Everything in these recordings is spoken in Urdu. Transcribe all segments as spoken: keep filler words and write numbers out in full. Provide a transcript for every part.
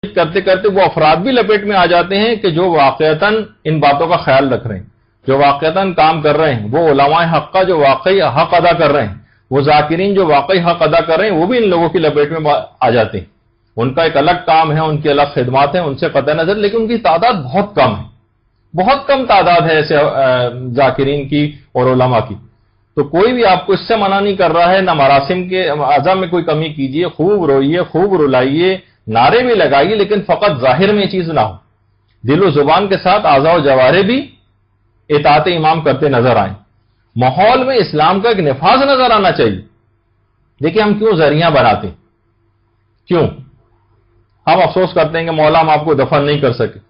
کرتے کرتے وہ افراد بھی لپیٹ میں آ جاتے ہیں کہ جو واقعتاً ان باتوں کا خیال رکھ رہے ہیں، جو واقعتاً کام کر رہے ہیں، وہ علماء حق کا جو واقعی حق ادا کر رہے ہیں، وہ ذاکرین جو واقعی حق ادا کر رہے ہیں، وہ بھی ان لوگوں کی لپیٹ میں آ جاتے ہیں۔ ان کا ایک الگ کام ہے، ان کی الگ خدمات ہیں، ان سے قطع نظر، لیکن ان کی تعداد بہت کم ہے، بہت کم تعداد ہے ایسے ذاکرین کی اور علماء کی۔ تو کوئی بھی آپ کو اس سے منع نہیں کر رہا ہے، نہ مراسم کے اعضاء میں کوئی کمی کیجیے، خوب روئیے، خوب رلائیے، نعرے بھی لگائیے، لیکن فقط ظاہر میں یہ چیز نہ ہو، دل و زبان کے ساتھ اعضاء و جوارح بھی اطاعت امام کرتے نظر آئیں، ماحول میں اسلام کا ایک نفاذ نظر آنا چاہیے۔ دیکھیں ہم کیوں ذریعہ بناتے ہیں، کیوں ہم افسوس کرتے ہیں کہ مولا ہم آپ کو دفن نہیں کر سکے۔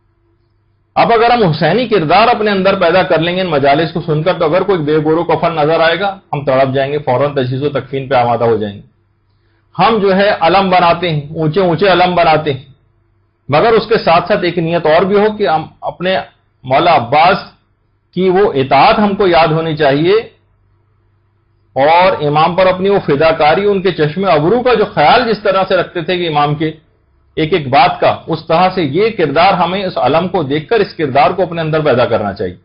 اب اگر ہم حسینی کردار اپنے اندر پیدا کر لیں گے ان مجالس کو سن کر، تو اگر کوئی بے گورو کفن نظر آئے گا ہم تڑپ جائیں گے، فوراً تجہیز و تکفین پہ آمادہ ہو جائیں گے۔ ہم جو ہے علم بناتے ہیں، اونچے اونچے علم بناتے ہیں، مگر اس کے ساتھ ساتھ ایک نیت اور بھی ہو کہ ہم اپنے مولا عباس کی وہ اطاعت ہم کو یاد ہونی چاہیے، اور امام پر اپنی وہ فداکاری، ان کے چشم ابرو کا جو خیال جس طرح سے رکھتے تھے کہ امام کے ایک ایک بات کا، اس طرح سے یہ کردار ہمیں اس علم کو دیکھ کر اس کردار کو اپنے اندر پیدا کرنا چاہیے۔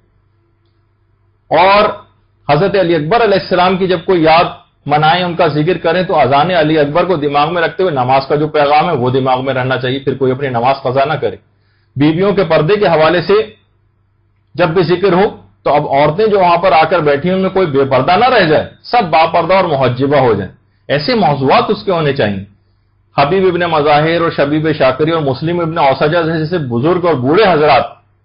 اور حضرت علی اکبر علیہ السلام کی جب کوئی یاد منائیں، ان کا ذکر کریں، تو اذان علی اکبر کو دماغ میں رکھتے ہوئے نماز کا جو پیغام ہے وہ دماغ میں رہنا چاہیے، پھر کوئی اپنی نماز قضا نہ کرے۔ بیویوں کے پردے کے حوالے سے جب بھی ذکر ہو تو اب عورتیں جو وہاں پر آ کر بیٹھی ان میں کوئی بے پردہ نہ رہ جائے، سب با پردہ اور محجبہ ہو جائیں، ایسے موضوعات اس کے ہونے چاہیے۔ حبیب ابن مظاہر اور شبیب شاکری اور مسلم ابن اوسجہ جیسے بزرگ اور بوڑھے حضرات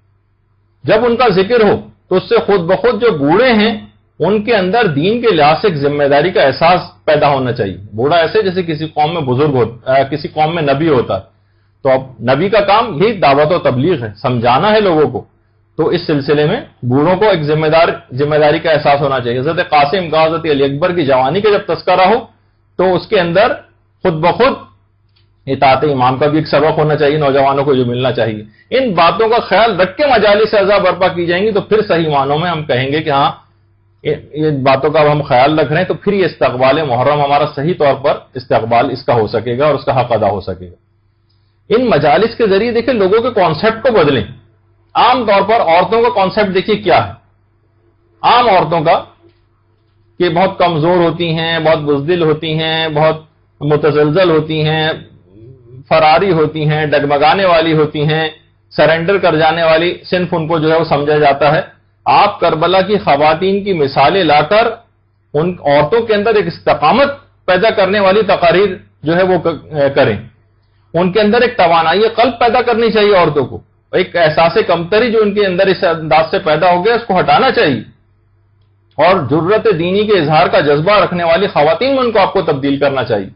جب ان کا ذکر ہو تو اس سے خود بخود جو بوڑھے ہیں ان کے اندر دین کے لحاظ سے ایک ذمہ داری کا احساس پیدا ہونا چاہیے۔ بوڑھا ایسے جیسے کسی قوم میں بزرگ ہوتا، کسی قوم میں نبی ہوتا، تو اب نبی کا کام یہی دعوت و تبلیغ ہے، سمجھانا ہے لوگوں کو، تو اس سلسلے میں بوڑھوں کو ایک ذمہ دار ذمہ داری کا احساس ہونا چاہیے۔ حضرت قاسم کا، حضرت علی اکبر کی جوانی کا جب تذکرہ ہو تو اس کے اندر خود بخود اطاعت امام کا بھی ایک سبق ہونا چاہیے، نوجوانوں کو جو ملنا چاہیے۔ ان باتوں کا خیال رکھ کے مجالس اعضاء برپا کی جائیں گی تو پھر صحیح معنوں میں ہم کہیں گے کہ ہاں ان باتوں کا ہم خیال رکھ رہے ہیں، تو پھر یہ استقبال محرم ہمارا صحیح طور پر استقبال اس کا ہو سکے گا اور اس کا حق ادا ہو سکے گا۔ ان مجالس کے ذریعے دیکھیں لوگوں کے کانسیپٹ کو بدلیں۔ عام طور پر عورتوں کا کانسیپٹ دیکھیے کیا ہے، عام عورتوں کا کہ بہت کمزور ہوتی ہیں، بہت بزدل ہوتی ہیں، بہت متزلزل ہوتی ہیں، فراری ہوتی ہیں، ڈگمگانے والی ہوتی ہیں، سرنڈر کر جانے والی صنف ان کو جو ہے وہ سمجھا جاتا ہے۔ آپ کربلا کی خواتین کی مثالیں لا کر ان عورتوں کے اندر ایک استقامت پیدا کرنے والی تقاریر جو ہے وہ کریں، ان کے اندر ایک توانائی قلب پیدا کرنی چاہیے عورتوں کو، ایک احساس کمتری جو ان کے اندر اس انداز سے پیدا ہو گیا اس کو ہٹانا چاہیے، اور جرت دینی کے اظہار کا جذبہ رکھنے والی خواتین میں ان کو آپ کو تبدیل کرنا چاہیے۔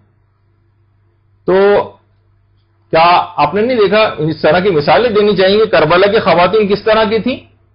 تو کیا آپ نے نہیں دیکھا اس طرح کی مثالیں دینی چاہیے؟ کربلا کی خواتین کس طرح کی تھیں،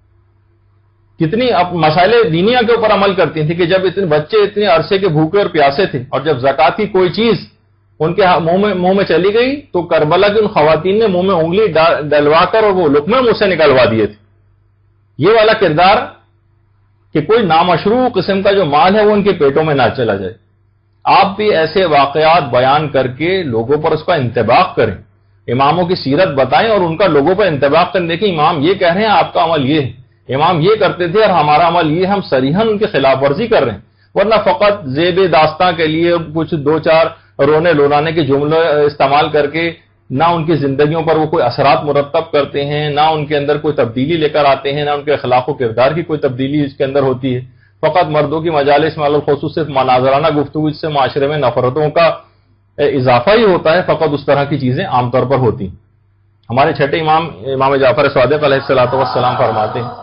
کتنی مسائل دینیا کے اوپر عمل کرتی تھیں کہ جب اتنے بچے اتنے عرصے کے بھوکے اور پیاسے تھے اور جب زکات کی کوئی چیز ان کے منہ میں منہ میں چلی گئی تو کربلا کی ان خواتین نے منہ میں انگلی ڈلوا کر اور وہ لقمے منہ سے نکلوا دیے تھے۔ یہ والا کردار کہ کوئی نامشروع قسم کا جو مال ہے وہ ان کے پیٹوں میں نہ چلا جائے۔ آپ بھی ایسے واقعات بیان کر کے لوگوں پر اس کا انتباہ کریں، اماموں کی سیرت بتائیں اور ان کا لوگوں پر انتباہ کریں۔ دیکھیں امام یہ کہہ رہے ہیں، آپ کا عمل یہ ہے، امام یہ کرتے تھے اور ہمارا عمل یہ، ہم صریحاً ان کی خلاف ورزی کر رہے ہیں، ورنہ فقط زیب داستاں کے لیے کچھ دو چار رونے لولانے کے جملے استعمال کر کے نہ ان کی زندگیوں پر وہ کوئی اثرات مرتب کرتے ہیں، نہ ان کے اندر کوئی تبدیلی لے کر آتے ہیں، نہ ان کے اخلاق و کردار کی کوئی تبدیلی اس کے اندر ہوتی ہے۔ فقط مردوں کی مجالس میں خصوص صرف مناظرانہ گفتگو سے معاشرے میں نفرتوں کا اضافہ ہی ہوتا ہے، فقط اس طرح کی چیزیں عام طور پر ہوتی ہیں۔ ہمارے چھٹے امام امام جعفر صادق علیہ الصلوۃ والسلام فرماتے ہیں،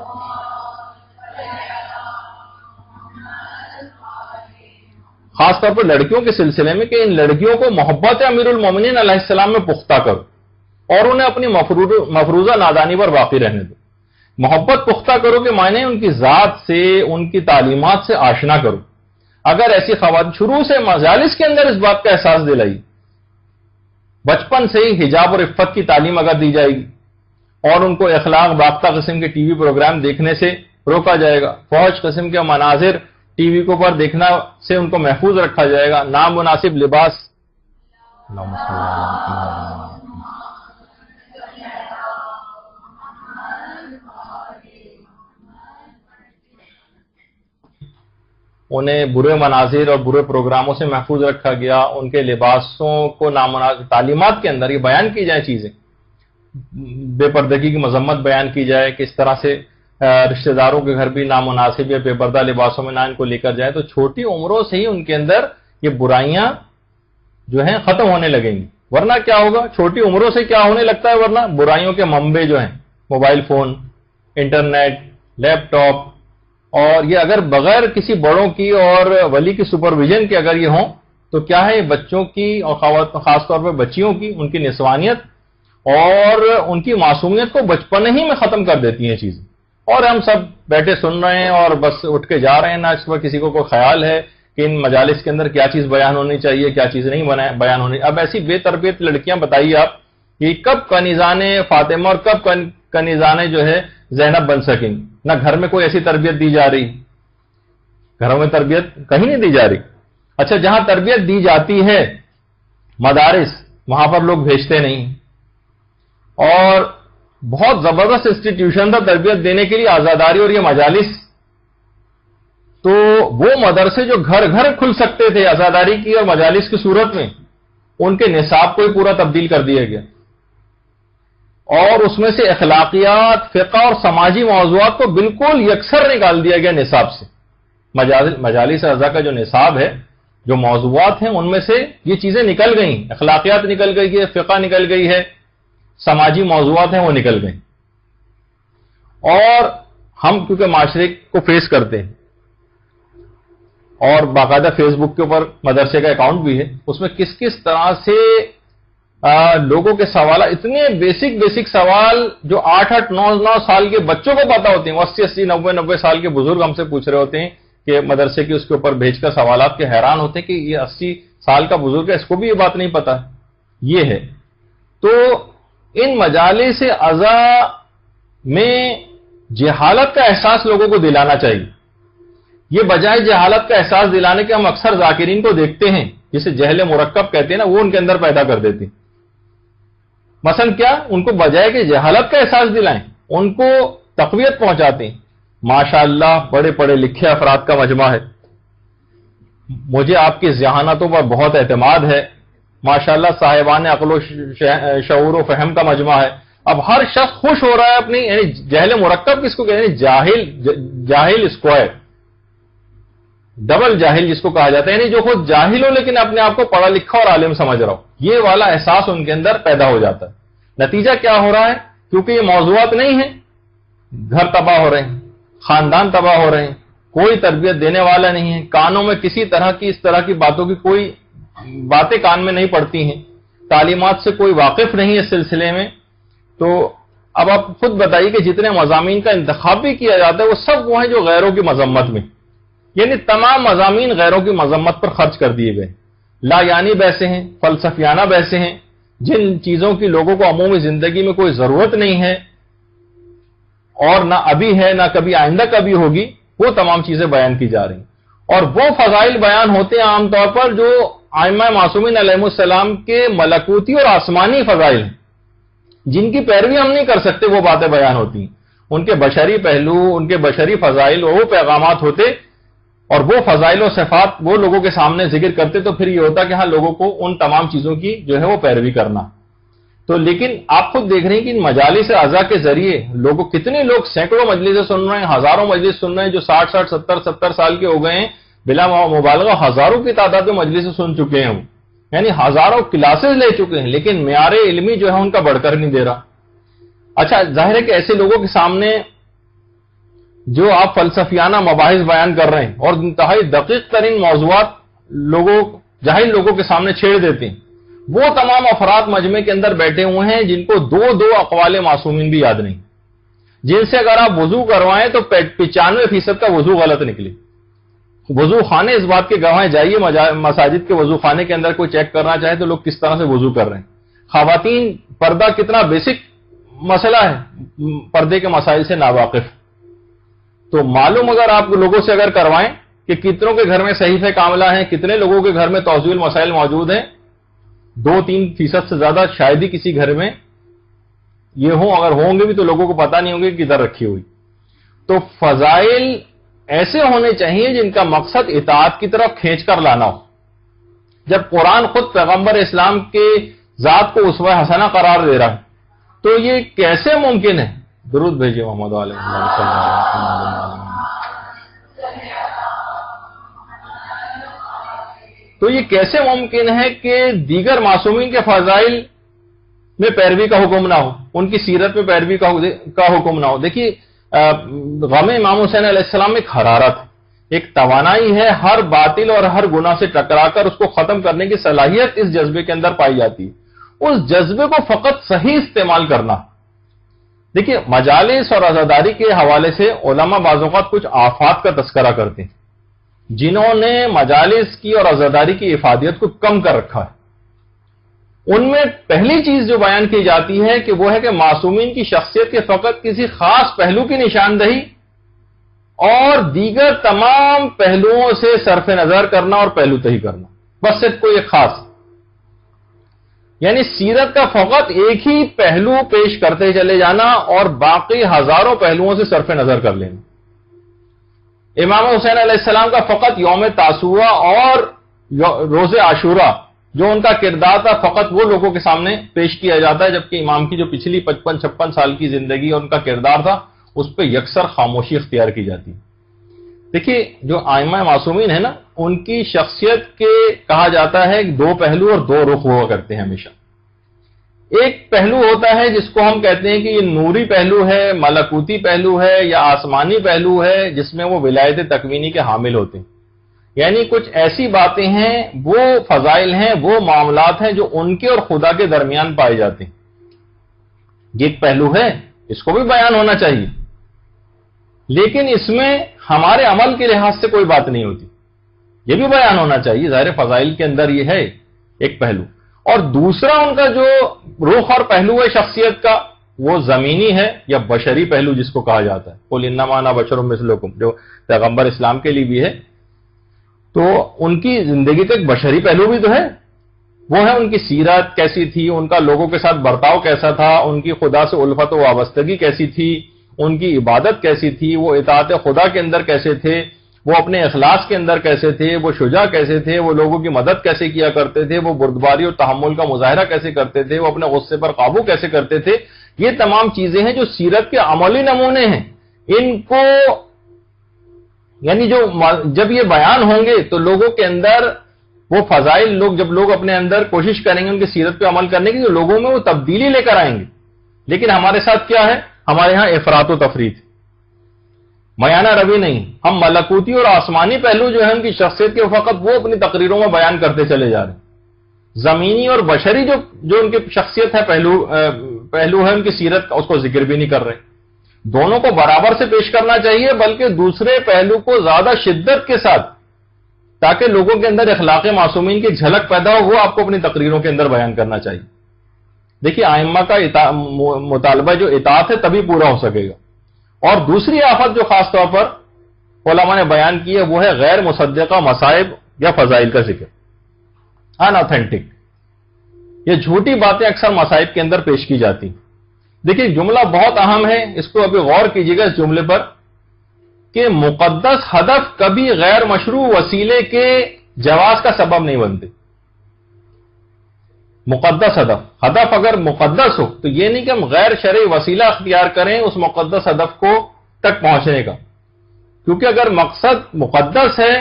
خاص طور پر لڑکیوں کے سلسلے میں، کہ ان لڑکیوں کو محبت امیر المومنین علیہ السلام میں پختہ کرو اور انہیں اپنی مفروضہ نادانی پر باقی رہنے دو۔ محبت پختہ کرو کہ معنی ان کی ذات سے، ان کی تعلیمات سے آشنا کرو۔ اگر ایسی خواتین شروع سے مجالس کے اندر اس بات کا احساس دلائی، بچپن سے ہی حجاب اور عفت کی تعلیم اگر دی جائے گی اور ان کو اخلاق باختہ قسم کے ٹی وی پروگرام دیکھنے سے روکا جائے گا، فوج قسم کے مناظر ٹی وی کو پر دیکھنا سے ان کو محفوظ رکھا جائے گا، نامناسب لباس انہیں برے مناظر اور برے پروگراموں سے محفوظ رکھا گیا، ان کے لباسوں کو نامناسب، تعلیمات کے اندر یہ بیان کی جائیں چیزیں، بے پردگی کی مذمت بیان کی جائے کہ اس طرح سے رشتہ داروں کے گھر بھی نامناسب یا بے پردہ لباسوں میں نہ ان کو لے کر جائے، تو چھوٹی عمروں سے ہی ان کے اندر یہ برائیاں جو ہیں ختم ہونے لگیں گی۔ ورنہ کیا ہوگا، چھوٹی عمروں سے کیا ہونے لگتا ہے، ورنہ برائیوں کے منبع جو ہیں mobile phone, internet, laptop, اور یہ اگر بغیر کسی بڑوں کی اور ولی کی سپرویژن کے اگر یہ ہوں تو کیا ہے، بچوں کی اور خاص طور پہ بچیوں کی، ان کی نسوانیت اور ان کی معصومیت کو بچپن ہی میں ختم کر دیتی ہیں چیزیں، اور ہم سب بیٹھے سن رہے ہیں اور بس اٹھ کے جا رہے ہیں، نہ اس پر کسی کو کوئی خیال ہے کہ ان مجالس کے اندر کیا چیز بیان ہونی چاہیے، کیا چیز نہیں بیان ہونی۔ اب ایسی بے تربیت لڑکیاں بتائیے آپ کہ کب کنیزان فاطمہ اور کب کنیزان جو ہے زینب بن سکیں، نہ گھر میں کوئی ایسی تربیت دی جا رہی، گھروں میں تربیت کہیں نہیں دی جا رہی۔ اچھا، جہاں تربیت دی جاتی ہے مدارس، وہاں پر لوگ بھیجتے نہیں، اور بہت زبردست انسٹیٹیوشن تھا تربیت دینے کے لیے، آزاداری اور یہ مجالس، تو وہ مدرسے جو گھر گھر کھل سکتے تھے آزاداری کی اور مجالس کی صورت میں، ان کے نصاب کو ہی پورا تبدیل کر دیا گیا، اور اس میں سے اخلاقیات، فقہ اور سماجی موضوعات کو بالکل یکسر نکال دیا گیا نصاب سے۔ مجالس ارضا کا جو نصاب ہے، جو موضوعات ہیں، ان میں سے یہ چیزیں نکل گئیں، اخلاقیات نکل گئی ہے، فقہ نکل گئی ہے، سماجی موضوعات ہیں وہ نکل گئیں۔ اور ہم کیونکہ معاشرے کو فیس کرتے ہیں، اور باقاعدہ فیس بک کے اوپر مدرسے کا اکاؤنٹ بھی ہے، اس میں کس کس طرح سے آ, لوگوں کے سوالات، اتنے بیسک بیسک سوال جو آٹھ آٹھ نو نو سال کے بچوں کو پتا ہوتے ہیں، وہ اسی اسی نوے نوے سال کے بزرگ ہم سے پوچھ رہے ہوتے ہیں کہ مدرسے کے اس کے اوپر بھیج کر سوالات کے حیران ہوتے ہیں کہ یہ اسی سال کا بزرگ ہے، اس کو بھی یہ بات نہیں پتا۔ یہ ہے تو ان مجالس ازا میں جہالت کا احساس لوگوں کو دلانا چاہیے۔ یہ بجائے جہالت کا احساس دلانے کے ہم اکثر ذاکرین کو دیکھتے ہیں، جسے جہل مرکب کہتے ہیں نا، وہ ان کے اندر پیدا کر دیتے ہیں۔ مثلا کیا، ان کو بجائے کہ جہالت کا احساس دلائیں، ان کو تقویت پہنچاتے ہیں۔ ماشاءاللہ بڑے پڑھے لکھے افراد کا مجمع ہے، مجھے آپ کی ذہانتوں پر بہت اعتماد ہے، ماشاءاللہ صاحبان عقل و شعور و فہم کا مجمع ہے۔ اب ہر شخص خوش ہو رہا ہے اپنی، یعنی جہل مرکب کس کو کہتے ہیں، جاہل جاہل اسکوائر، ڈبل جاہل جس کو کہا جاتا ہے، یعنی جو خود جاہل ہو لیکن اپنے آپ کو پڑھا لکھا اور عالم سمجھ رہا ہو، یہ والا احساس ان کے اندر پیدا ہو جاتا ہے۔ نتیجہ کیا ہو رہا ہے، کیونکہ یہ موضوعات نہیں ہیں، گھر تباہ ہو رہے ہیں، خاندان تباہ ہو رہے ہیں، کوئی تربیت دینے والا نہیں ہے، کانوں میں کسی طرح کی اس طرح کی باتوں کی کوئی باتیں کان میں نہیں پڑتی ہیں، تعلیمات سے کوئی واقف نہیں ہے اس سلسلے میں۔ تو اب آپ خود بتائیے کہ جتنے مضامین کا انتخاب بھی کیا جاتا ہے وہ سب وہ ہیں جو غیروں کی مذمت میں، یعنی تمام مضامین غیروں کی مذمت پر خرچ کر دیے گئے، لا یعنی بحثیں ہیں، فلسفیانہ بحثیں ہیں، جن چیزوں کی لوگوں کو عمومی زندگی میں کوئی ضرورت نہیں ہے اور نہ ابھی ہے نہ کبھی آئندہ کبھی ہوگی، وہ تمام چیزیں بیان کی جا رہی ہیں۔ اور وہ فضائل بیان ہوتے ہیں عام طور پر جو ائمہ معصومین علیہ السلام کے ملکوتی اور آسمانی فضائل ہیں، جن کی پیروی ہم نہیں کر سکتے، وہ باتیں بیان ہوتی ہیں، ان کے بشری پہلو، ان کے بشری فضائل، وہ پیغامات ہوتے، اور وہ فضائل و صفات وہ لوگوں کے سامنے ذکر کرتے، تو پھر یہ ہوتا کہ ہاں لوگوں کو ان تمام چیزوں کی جو ہے وہ پیروی کرنا۔ تو لیکن آپ خود دیکھ رہے ہیں کہ ان مجالس اعضاء کے ذریعے لوگوں، کتنے لوگ سینکڑوں مجلسیں سن رہے ہیں، ہزاروں مجلس سن رہے ہیں، جو ساٹھ ساٹھ ستر ستر سال کے ہو گئے ہیں، بلا مبالغہ ہزاروں کی تعداد میں مجلسیں سن چکے ہیں، یعنی ہزاروں کلاسز لے چکے ہیں، لیکن معیار علمی جو ہے ان کا بڑھ کر نہیں دے رہا۔ اچھا، ظاہر ہے کہ ایسے لوگوں کے سامنے جو آپ فلسفیانہ مباحث بیان کر رہے ہیں اور انتہائی دقیق ترین موضوعات لوگوں جاہل لوگوں کے سامنے چھیڑ دیتے ہیں، وہ تمام افراد مجمع کے اندر بیٹھے ہوئے ہیں جن کو دو دو اقوال معصومین بھی یاد نہیں، جن سے اگر آپ وضو کروائیں تو پچانوے فیصد کا وضو غلط نکلے۔ وضو خانے اس بات کے گواہ، جائیے مساجد کے وضو خانے کے اندر کوئی چیک کرنا چاہے تو لوگ کس طرح سے وضو کر رہے ہیں۔ خواتین پردہ کتنا بیسک مسئلہ ہے، پردے کے مسائل سے ناواقف، تو معلوم اگر آپ لوگوں سے اگر کروائیں کہ کتنوں کے گھر میں صحیفہ کاملہ ہیں، کتنے لوگوں کے گھر میں توضیح المسائل موجود ہیں، دو تین فیصد سے زیادہ شاید ہی کسی گھر میں یہ ہوں، اگر ہوں گے بھی تو لوگوں کو پتہ نہیں ہوں گے کہ کدھر رکھی ہوئی۔ تو فضائل ایسے ہونے چاہیے جن کا مقصد اطاعت کی طرف کھینچ کر لانا ہو. جب قرآن خود پیغمبر اسلام کے ذات کو اسوہ حسنہ قرار دے رہا ہے تو یہ کیسے ممکن ہے؟ درود بھیجیے محمد علیہ وسلم. تو یہ کیسے ممکن ہے کہ دیگر معصومین کے فضائل میں پیروی کا حکم نہ ہو، ان کی سیرت میں پیروی کا حکم نہ ہو؟ دیکھیے غم امام حسین علیہ السلام ایک حرارت ہے، ایک توانائی ہے، ہر باطل اور ہر گناہ سے ٹکرا کر اس کو ختم کرنے کی صلاحیت اس جذبے کے اندر پائی جاتی ہے. اس جذبے کو فقط صحیح استعمال کرنا. دیکھیے مجالس اور عزاداری کے حوالے سے علماء بعض اوقات کچھ آفات کا تذکرہ کرتے ہیں جنہوں نے مجالس کی اور عزاداری کی افادیت کو کم کر رکھا ہے. ان میں پہلی چیز جو بیان کی جاتی ہے کہ وہ ہے کہ معصومین کی شخصیت کے فقط کسی خاص پہلو کی نشاندہی اور دیگر تمام پہلوؤں سے صرف نظر کرنا اور پہلو تہی کرنا، بس صرف کوئی ایک خاص، یعنی سیرت کا فقط ایک ہی پہلو پیش کرتے چلے جانا اور باقی ہزاروں پہلوؤں سے صرف نظر کر لینا. امام حسین علیہ السلام کا فقط یوم تاسوعہ اور روز عاشورہ جو ان کا کردار تھا فقط وہ لوگوں کے سامنے پیش کیا جاتا ہے، جبکہ امام کی جو پچھلی پچپن چھپن سال کی زندگی اور ان کا کردار تھا اس پہ یکسر خاموشی اختیار کی جاتی. دیکھیے جو ائمہ معصومین ہیں نا، ان کی شخصیت کے کہا جاتا ہے کہ دو پہلو اور دو رخ ہوا کرتے ہیں ہمیشہ. ایک پہلو ہوتا ہے جس کو ہم کہتے ہیں کہ یہ نوری پہلو ہے، ملکوتی پہلو ہے یا آسمانی پہلو ہے، جس میں وہ ولایت تکوینی کے حامل ہوتے ہیں. یعنی کچھ ایسی باتیں ہیں، وہ فضائل ہیں، وہ معاملات ہیں جو ان کے اور خدا کے درمیان پائے جاتے ہیں. یہ ایک پہلو ہے، اس کو بھی بیان ہونا چاہیے، لیکن اس میں ہمارے عمل کے لحاظ سے کوئی بات نہیں ہوتی. یہ بھی بیان ہونا چاہیے، ظاہر فضائل کے اندر یہ ہے ایک پہلو. اور دوسرا ان کا جو رخ اور پہلو ہے شخصیت کا، وہ زمینی ہے یا بشری پہلو جس کو کہا جاتا ہے. قل انما انا بشر مثلکم، جو پیغمبر اسلام کے لیے بھی ہے. تو ان کی زندگی کا ایک بشری پہلو بھی تو ہے، وہ ہے ان کی سیرت کیسی تھی، ان کا لوگوں کے ساتھ برتاؤ کیسا تھا، ان کی خدا سے الفت و وابستگی کیسی تھی، ان کی عبادت کیسی تھی، وہ اطاعت خدا کے اندر کیسے تھے، وہ اپنے اخلاص کے اندر کیسے تھے، وہ شجاع کیسے تھے، وہ لوگوں کی مدد کیسے کیا کرتے تھے، وہ بردباری اور تحمل کا مظاہرہ کیسے کرتے تھے، وہ اپنے غصے پر قابو کیسے کرتے تھے. یہ تمام چیزیں ہیں جو سیرت کے عملی نمونے ہیں. ان کو یعنی جو جب یہ بیان ہوں گے تو لوگوں کے اندر وہ فضائل، لوگ جب لوگ اپنے اندر کوشش کریں گے ان کی سیرت پہ عمل کرنے کی، تو لوگوں میں وہ تبدیلی لے کر آئیں گے. لیکن ہمارے ساتھ کیا ہے؟ ہمارے ہاں افراط و تفریط، میانہ روی نہیں. ہم ملکوتی اور آسمانی پہلو جو ہے ان کی شخصیت کے فقط وہ اپنی تقریروں میں بیان کرتے چلے جا رہے ہیں. زمینی اور بشری جو جو ان کی شخصیت ہے، پہلو پہلو ہے ان کی سیرت کا، اس کو ذکر بھی نہیں کر رہے. دونوں کو برابر سے پیش کرنا چاہیے، بلکہ دوسرے پہلو کو زیادہ شدت کے ساتھ، تاکہ لوگوں کے اندر اخلاق معصومین کی جھلک پیدا ہو، وہ آپ کو اپنی تقریروں کے اندر بیان کرنا چاہیے. دیکھیے ائمہ کا مطالبہ جو اطاعت ہے تبھی پورا ہو سکے گا. اور دوسری آفت جو خاص طور پر علماء نے بیان کی ہے وہ ہے غیر مصدقہ مصائب یا فضائل کا ذکر، ان آتھینٹک. یہ جھوٹی باتیں اکثر مصائب کے اندر پیش کی جاتی ہیں. دیکھیے جملہ بہت اہم ہے، اس کو ابھی غور کیجیے گا اس جملے پر، کہ مقدس ہدف کبھی غیر مشروع وسیلے کے جواز کا سبب نہیں بنتے. مقدس ہدف ہدف اگر مقدس ہو تو یہ نہیں کہ ہم غیر شرعی وسیلہ اختیار کریں اس مقدس ہدف کو تک پہنچنے کا. کیونکہ اگر مقصد مقدس ہے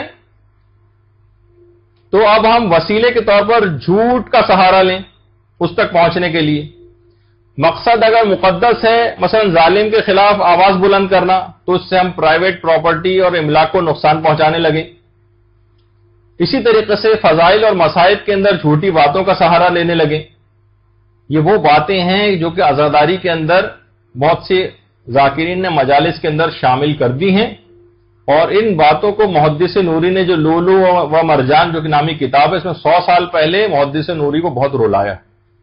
تو اب ہم وسیلے کے طور پر جھوٹ کا سہارا لیں اس تک پہنچنے کے لیے. مقصد اگر مقدس ہے، مثلا ظالم کے خلاف آواز بلند کرنا، تو اس سے ہم پرائیویٹ پراپرٹی اور املاک کو نقصان پہنچانے لگیں. اسی طریقے سے فضائل اور مصائب کے اندر جھوٹی باتوں کا سہارا لینے لگیں. یہ وہ باتیں ہیں جو کہ عزاداری کے اندر بہت سے ذاکرین نے مجالس کے اندر شامل کر دی ہیں، اور ان باتوں کو محدث نوری نے جو لولو و مرجان جو کہ نامی کتاب ہے، اس میں سو سال پہلے محدث نوری کو بہت رلایا.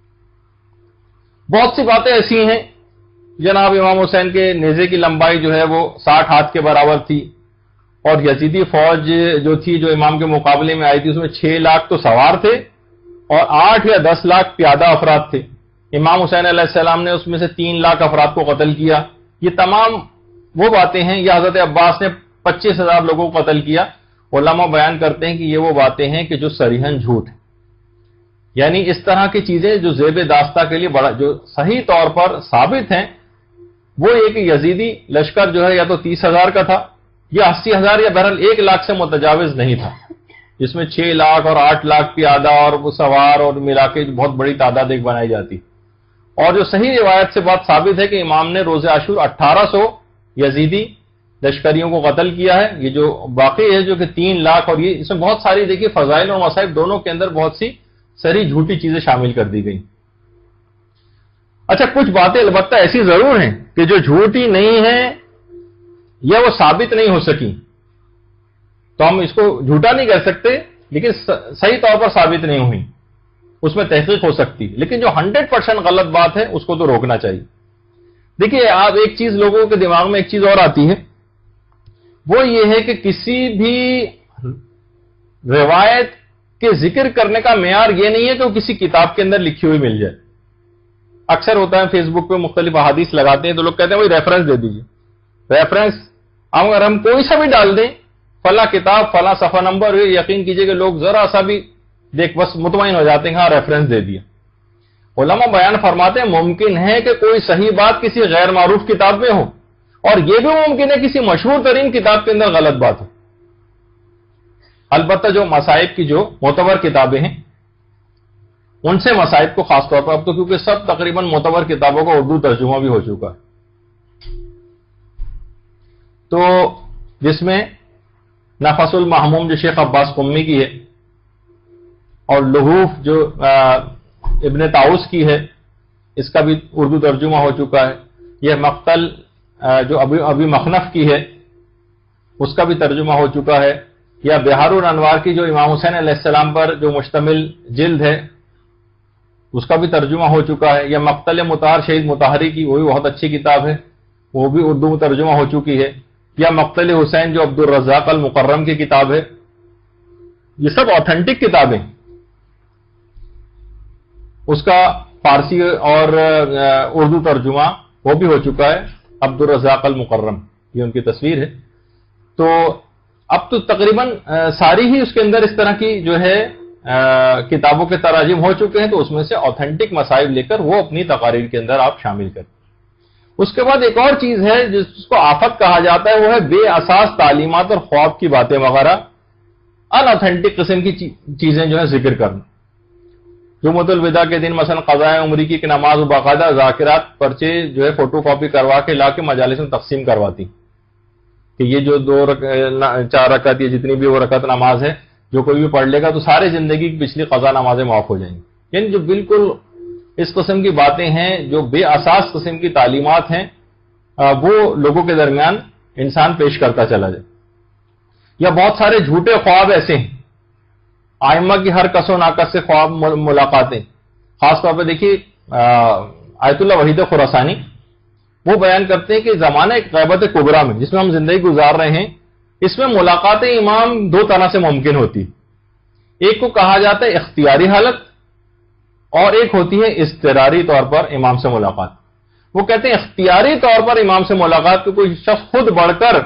بہت سی باتیں ایسی ہیں، جناب امام حسین کے نیزے کی لمبائی جو ہے وہ ساٹھ ہاتھ کے برابر تھی، اور یزیدی فوج جو تھی جو امام کے مقابلے میں آئی تھی اس میں چھ لاکھ تو سوار تھے اور آٹھ یا دس لاکھ پیادہ افراد تھے. امام حسین علیہ السلام نے اس میں سے تین لاکھ افراد کو قتل کیا. یہ تمام وہ باتیں ہیں. یہ حضرت عباس نے پچیس ہزار لوگوں کو قتل کیا. علماء بیان کرتے ہیں کہ یہ وہ باتیں ہیں کہ جو صریحاً جھوٹ ہیں. یعنی اس طرح کی چیزیں جو زیب داستہ کے لیے بڑا جو صحیح طور پر ثابت ہیں وہ یہ کہ یزیدی لشکر جو ہے یا تو تیس ہزار کا تھا یا اسی ہزار یا بہرحال ایک لاکھ سے متجاوز نہیں تھا، جس میں چھ لاکھ اور آٹھ لاکھ پیادہ اور سوار اور ملا کے بہت بڑی تعداد ایک بنائی جاتی. اور جو صحیح روایت سے بات ثابت ہے کہ امام نے روز عاشور اٹھارہ سو یزیدی لشکریوں کو قتل کیا ہے. یہ جو باقی ہے جو کہ تین لاکھ اور یہ اس میں بہت ساری دیکھیے فضائل اور مصائب دونوں کے اندر بہت سی سری جھوٹی چیزیں شامل کر دی گئی. اچھا کچھ باتیں البتہ ایسی ضرور ہیں کہ جو جھوٹی نہیں ہیں یا وہ ثابت نہیں ہو سکی تو ہم اس کو جھوٹا نہیں کہہ سکتے، لیکن صحیح طور پر ثابت نہیں ہوئی، اس میں تحقیق ہو سکتی. لیکن جو ہنڈریڈ پرسینٹ غلط بات ہے اس کو تو روکنا چاہیے. دیکھیے آپ ایک چیز لوگوں کے دماغ میں ایک چیز اور آتی ہے، وہ یہ ہے کہ کسی بھی روایت کے ذکر کرنے کا معیار یہ نہیں ہے کہ وہ کسی کتاب کے اندر لکھی ہوئی مل جائے. اکثر ہوتا ہے فیس بک پہ مختلف احادیث لگاتے ہیں تو لوگ کہتے ہیں وہی ریفرنس دے دیجیے. ریفرنس اگر ہم کوئی سا بھی ڈال دیں فلاں کتاب فلاں صفحہ نمبر، یقین کیجئے کہ لوگ ذرا سا بھی دیکھ بس مطمئن ہو جاتے ہیں ہاں ریفرنس دے دیا. علماء بیان فرماتے ہیں ممکن ہے کہ کوئی صحیح بات کسی غیر معروف کتاب میں ہو اور یہ بھی ممکن ہے کسی مشہور ترین کتاب کے اندر غلط بات ہو. البتہ جو مصائب کی جو معتبر کتابیں ہیں ان سے مصائب کو خاص طور پر اب تو کیونکہ سب تقریباً معتبر کتابوں کا اردو ترجمہ بھی ہو چکا ہے، تو جس میں نفس المحموم جو شیخ عباس قمی کی ہے اور لحوف جو ابن طاؤس کی ہے اس کا بھی اردو ترجمہ ہو چکا ہے. یہ مقتل جو ابی ابی مخنف کی ہے اس کا بھی ترجمہ ہو چکا ہے. یا بہار الانوار کی جو امام حسین علیہ السلام پر جو مشتمل جلد ہے اس کا بھی ترجمہ ہو چکا ہے. یا مقتل مطہر شہید مطہری کی وہ بھی بہت اچھی کتاب ہے، وہ بھی اردو میں ترجمہ ہو چکی ہے. یا مقتل حسین جو عبد الرزاق المکرم کی کتاب ہے. یہ سب آتھینٹک کتابیں، اس کا فارسی اور اردو ترجمہ وہ بھی ہو چکا ہے. عبد الرزاق المکرم یہ ان کی تصویر ہے. تو اب تو تقریباً ساری ہی اس کے اندر اس طرح کی جو ہے کتابوں کے تراجم ہو چکے ہیں، تو اس میں سے آتھینٹک مسائل لے کر وہ اپنی تقاریر کے اندر آپ شامل کریں. اس کے بعد ایک اور چیز ہے جس کو آفت کہا جاتا ہے، وہ ہے بے اساس تعلیمات اور خواب کی باتیں وغیرہ، ان آتھینٹک قسم کی چیزیں جو ہے ذکر کرنا. جمعۃ الوداع کے دن مثلا قضاء عمری کی نماز و باقاعدہ ذاکرات پرچے جو ہے فوٹو کاپی کروا کے لا کے مجالس میں تقسیم کرواتی کہ یہ جو دو رک... چار رکعت یا جتنی بھی وہ رکعت نماز ہے جو کوئی بھی پڑھ لے گا تو سارے زندگی کی پچھلی قضا نمازیں معاف ہو جائیں گی. یعنی جو بالکل اس قسم کی باتیں ہیں جو بے اساس قسم کی تعلیمات ہیں وہ لوگوں کے درمیان انسان پیش کرتا چلا جائے. یا بہت سارے جھوٹے خواب ایسے ہیں، آئمہ کی ہر کس و ناکس سے خواب ملاقاتیں. خاص طور پہ دیکھیے آیت اللہ وحید خراسانی وہ بیان کرتے ہیں کہ زمانہ غیبت کبریٰ میں جس میں ہم زندگی گزار رہے ہیں اس میں ملاقات امام دو طرح سے ممکن ہوتی. ایک کو کہا جاتا ہے اختیاری حالت اور ایک ہوتی ہے اضطراری طور پر امام سے ملاقات. وہ کہتے ہیں اختیاری طور پر امام سے ملاقات کو کوئی شخص خود بڑھ کر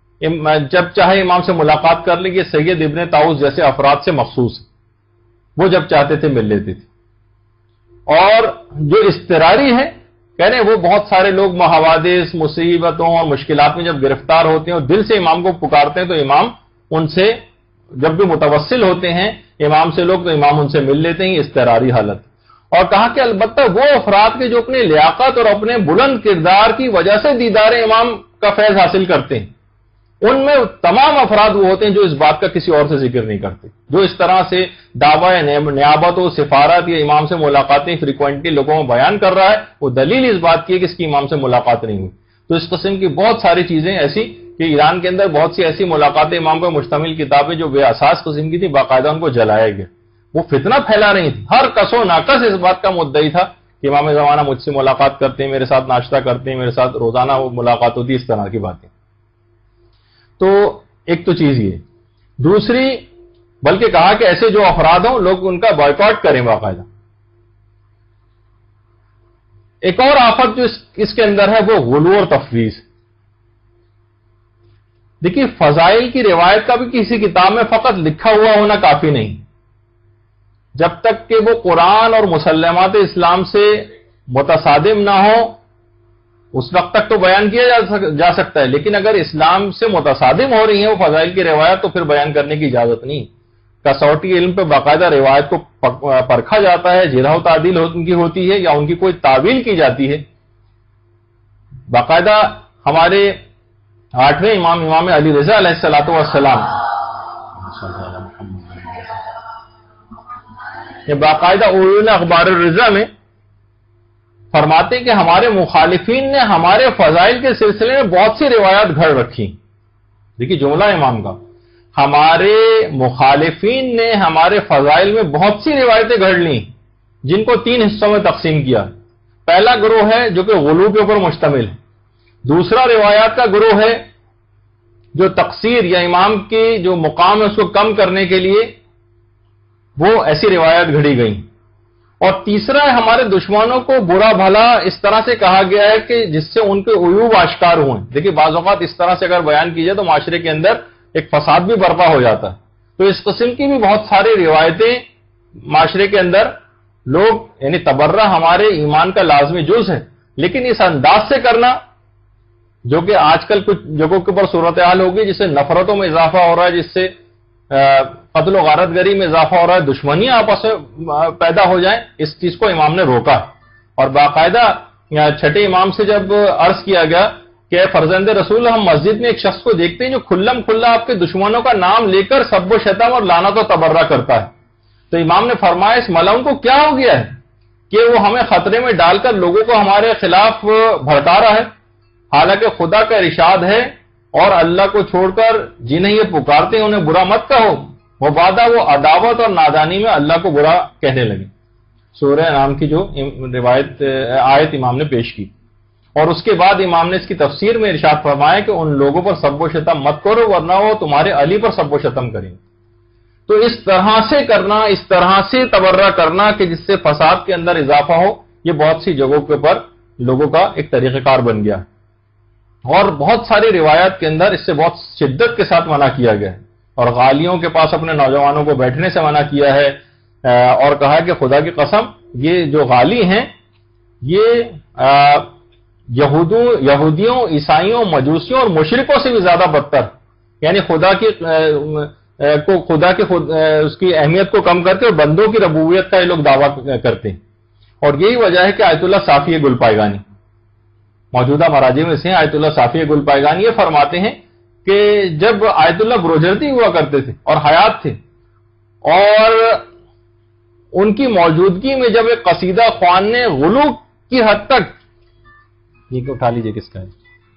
جب چاہے امام سے ملاقات کر لے. یہ سید ابن طاؤس جیسے افراد سے مخصوص ہے، وہ جب چاہتے تھے مل لیتے تھے. اور جو اضطراری ہے کہہ رہے ہیں وہ بہت سارے لوگ حوادث مصیبتوں اور مشکلات میں جب گرفتار ہوتے ہیں اور دل سے امام کو پکارتے ہیں تو امام ان سے جب بھی متوسل ہوتے ہیں امام سے لوگ تو امام ان سے مل لیتے ہیں. اضطراری حالت. اور کہا کہ البتہ وہ افراد کے جو اپنے لیاقت اور اپنے بلند کردار کی وجہ سے دیدار امام کا فیض حاصل کرتے ہیں ان میں تمام افراد وہ ہوتے ہیں جو اس بات کا کسی اور سے ذکر نہیں کرتے. جو اس طرح سے دعوی نیابت و سفارت یا امام سے ملاقاتیں فریکوینٹلی لوگوں میں بیان کر رہا ہے وہ دلیل اس بات کی ہے کہ اس کی امام سے ملاقات نہیں ہوئی. تو اس قسم کی بہت ساری چیزیں ایسی کہ ایران کے اندر بہت سی ایسی ملاقاتیں امام پر مشتمل کتابیں جو بے اساس قسم کی تھی باقاعدہ ان کو جلایا گیا. وہ فتنہ پھیلا رہی تھی. ہر کس و ناکس اس بات کا مدعی تھا کہ امام زمانہ مجھ سے ملاقات کرتے ہیں، میرے ساتھ ناشتہ کرتے ہیں، میرے ساتھ روزانہ وہ ملاقات ہوتی ہے، اس طرح کی باتیں. تو ایک تو چیز یہ. دوسری بلکہ کہا کہ ایسے جو افراد ہوں لوگ ان کا بائیکاٹ کریں باقاعدہ. ایک اور آفت جو اس کے اندر ہے وہ غلو اور تفویض. دیکھیے فضائل کی روایت کا بھی کسی کتاب میں فقط لکھا ہوا ہونا کافی نہیں، جب تک کہ وہ قرآن اور مسلمات اسلام سے متصادم نہ ہو اس وقت تک تو بیان کیا جا سکتا ہے، لیکن اگر اسلام سے متصادم ہو رہی ہیں وہ فضائل کی روایت تو پھر بیان کرنے کی اجازت نہیں۔ کسوٹی علم پہ باقاعدہ روایت کو پرکھا جاتا ہے، جرح و تعدیل ان کی ہوتی ہے یا ان کی کوئی تعویل کی جاتی ہے۔ باقاعدہ ہمارے آٹھویں امام امام علی رضا علیہ الصلوۃ والسلام یہ باقاعدہ عیون اخبار الرضا میں فرماتے کہ ہمارے مخالفین نے ہمارے فضائل کے سلسلے میں بہت سی روایات گھڑ رکھی۔ دیکھیے جملہ امام کا، ہمارے مخالفین نے ہمارے فضائل میں بہت سی روایتیں گھڑ لیں جن کو تین حصوں میں تقسیم کیا۔ پہلا گروہ ہے جو کہ غلو کے اوپر مشتمل ہے، دوسرا روایات کا گروہ ہے جو تقصیر یا امام کی جو مقام ہے اس کو کم کرنے کے لیے وہ ایسی روایات گھڑی گئیں، اور تیسرا ہے ہمارے دشمنوں کو برا بھلا اس طرح سے کہا گیا ہے کہ جس سے ان کے عیوب آشکار ہوئے۔ دیکھیے بعض اوقات اس طرح سے اگر بیان کی جائے تو معاشرے کے اندر ایک فساد بھی برپا ہو جاتا ہے، تو اس قسم کی بھی بہت ساری روایتیں معاشرے کے اندر لوگ یعنی تبرہ ہمارے ایمان کا لازمی جز ہے، لیکن اس انداز سے کرنا جو کہ آج کل کچھ جگہوں کے اوپر صورتحال ہوگی جس سے نفرتوں میں اضافہ ہو رہا ہے، جس سے قتل و غارت گری میں اضافہ ہو رہا ہے، دشمنیاں آپس میں پیدا ہو جائیں، اس چیز کو امام نے روکا۔ اور باقاعدہ چھٹے امام سے جب عرض کیا گیا کہ اے فرزند رسول، ہم مسجد میں ایک شخص کو دیکھتے ہیں جو کھلم کھلا آپ کے دشمنوں کا نام لے کر سب و شتم اور لعنت و تبرہ کرتا ہے، تو امام نے فرمایا اس ملعون کو کیا ہو گیا ہے کہ وہ ہمیں خطرے میں ڈال کر لوگوں کو ہمارے خلاف بھڑکا رہا ہے، حالانکہ خدا کا ارشاد ہے اور اللہ کو چھوڑ کر جنہیں یہ پکارتے ہیں انہیں برا مت کہو، مبادا وہ عداوت اور نادانی میں اللہ کو برا کہنے لگے۔ سورہ انعام کی جو روایت آیت امام نے پیش کی، اور اس کے بعد امام نے اس کی تفسیر میں ارشاد فرمایا کہ ان لوگوں پر سب و شتم مت کرو ورنہ وہ تمہارے علی پر سب و شتم کریں۔ تو اس طرح سے کرنا، اس طرح سے تبرہ کرنا کہ جس سے فساد کے اندر اضافہ ہو، یہ بہت سی جگہوں کے اوپر لوگوں کا ایک طریقہ کار بن گیا، اور بہت ساری روایات کے اندر اس سے بہت شدت کے ساتھ منع کیا گیا ہے، اور غالیوں کے پاس اپنے نوجوانوں کو بیٹھنے سے منع کیا ہے، اور کہا کہ خدا کی قسم یہ جو غالی ہیں یہ یہودوں یہودیوں عیسائیوں مجوسیوں اور مشرکوں سے بھی زیادہ بدتر، یعنی خدا کی کو خدا کے خود اس کی اہمیت کو کم کر کے اور بندوں کی ربوبیت کا یہ لوگ دعویٰ کرتے ہیں۔ اور یہی وجہ ہے کہ آیت اللہ صافی گل پائگانی موجودہ مراجع میں سے ہیں، آیت اللہ صافی گل پائگانی یہ فرماتے ہیں کہ جب آیت اللہ بروجردی ہوا کرتے تھے اور حیات تھے، اور ان کی موجودگی میں جب ایک قصیدہ خوان نے غلو کی حد تک، یہ اٹھا لیجیے کس کا ہے،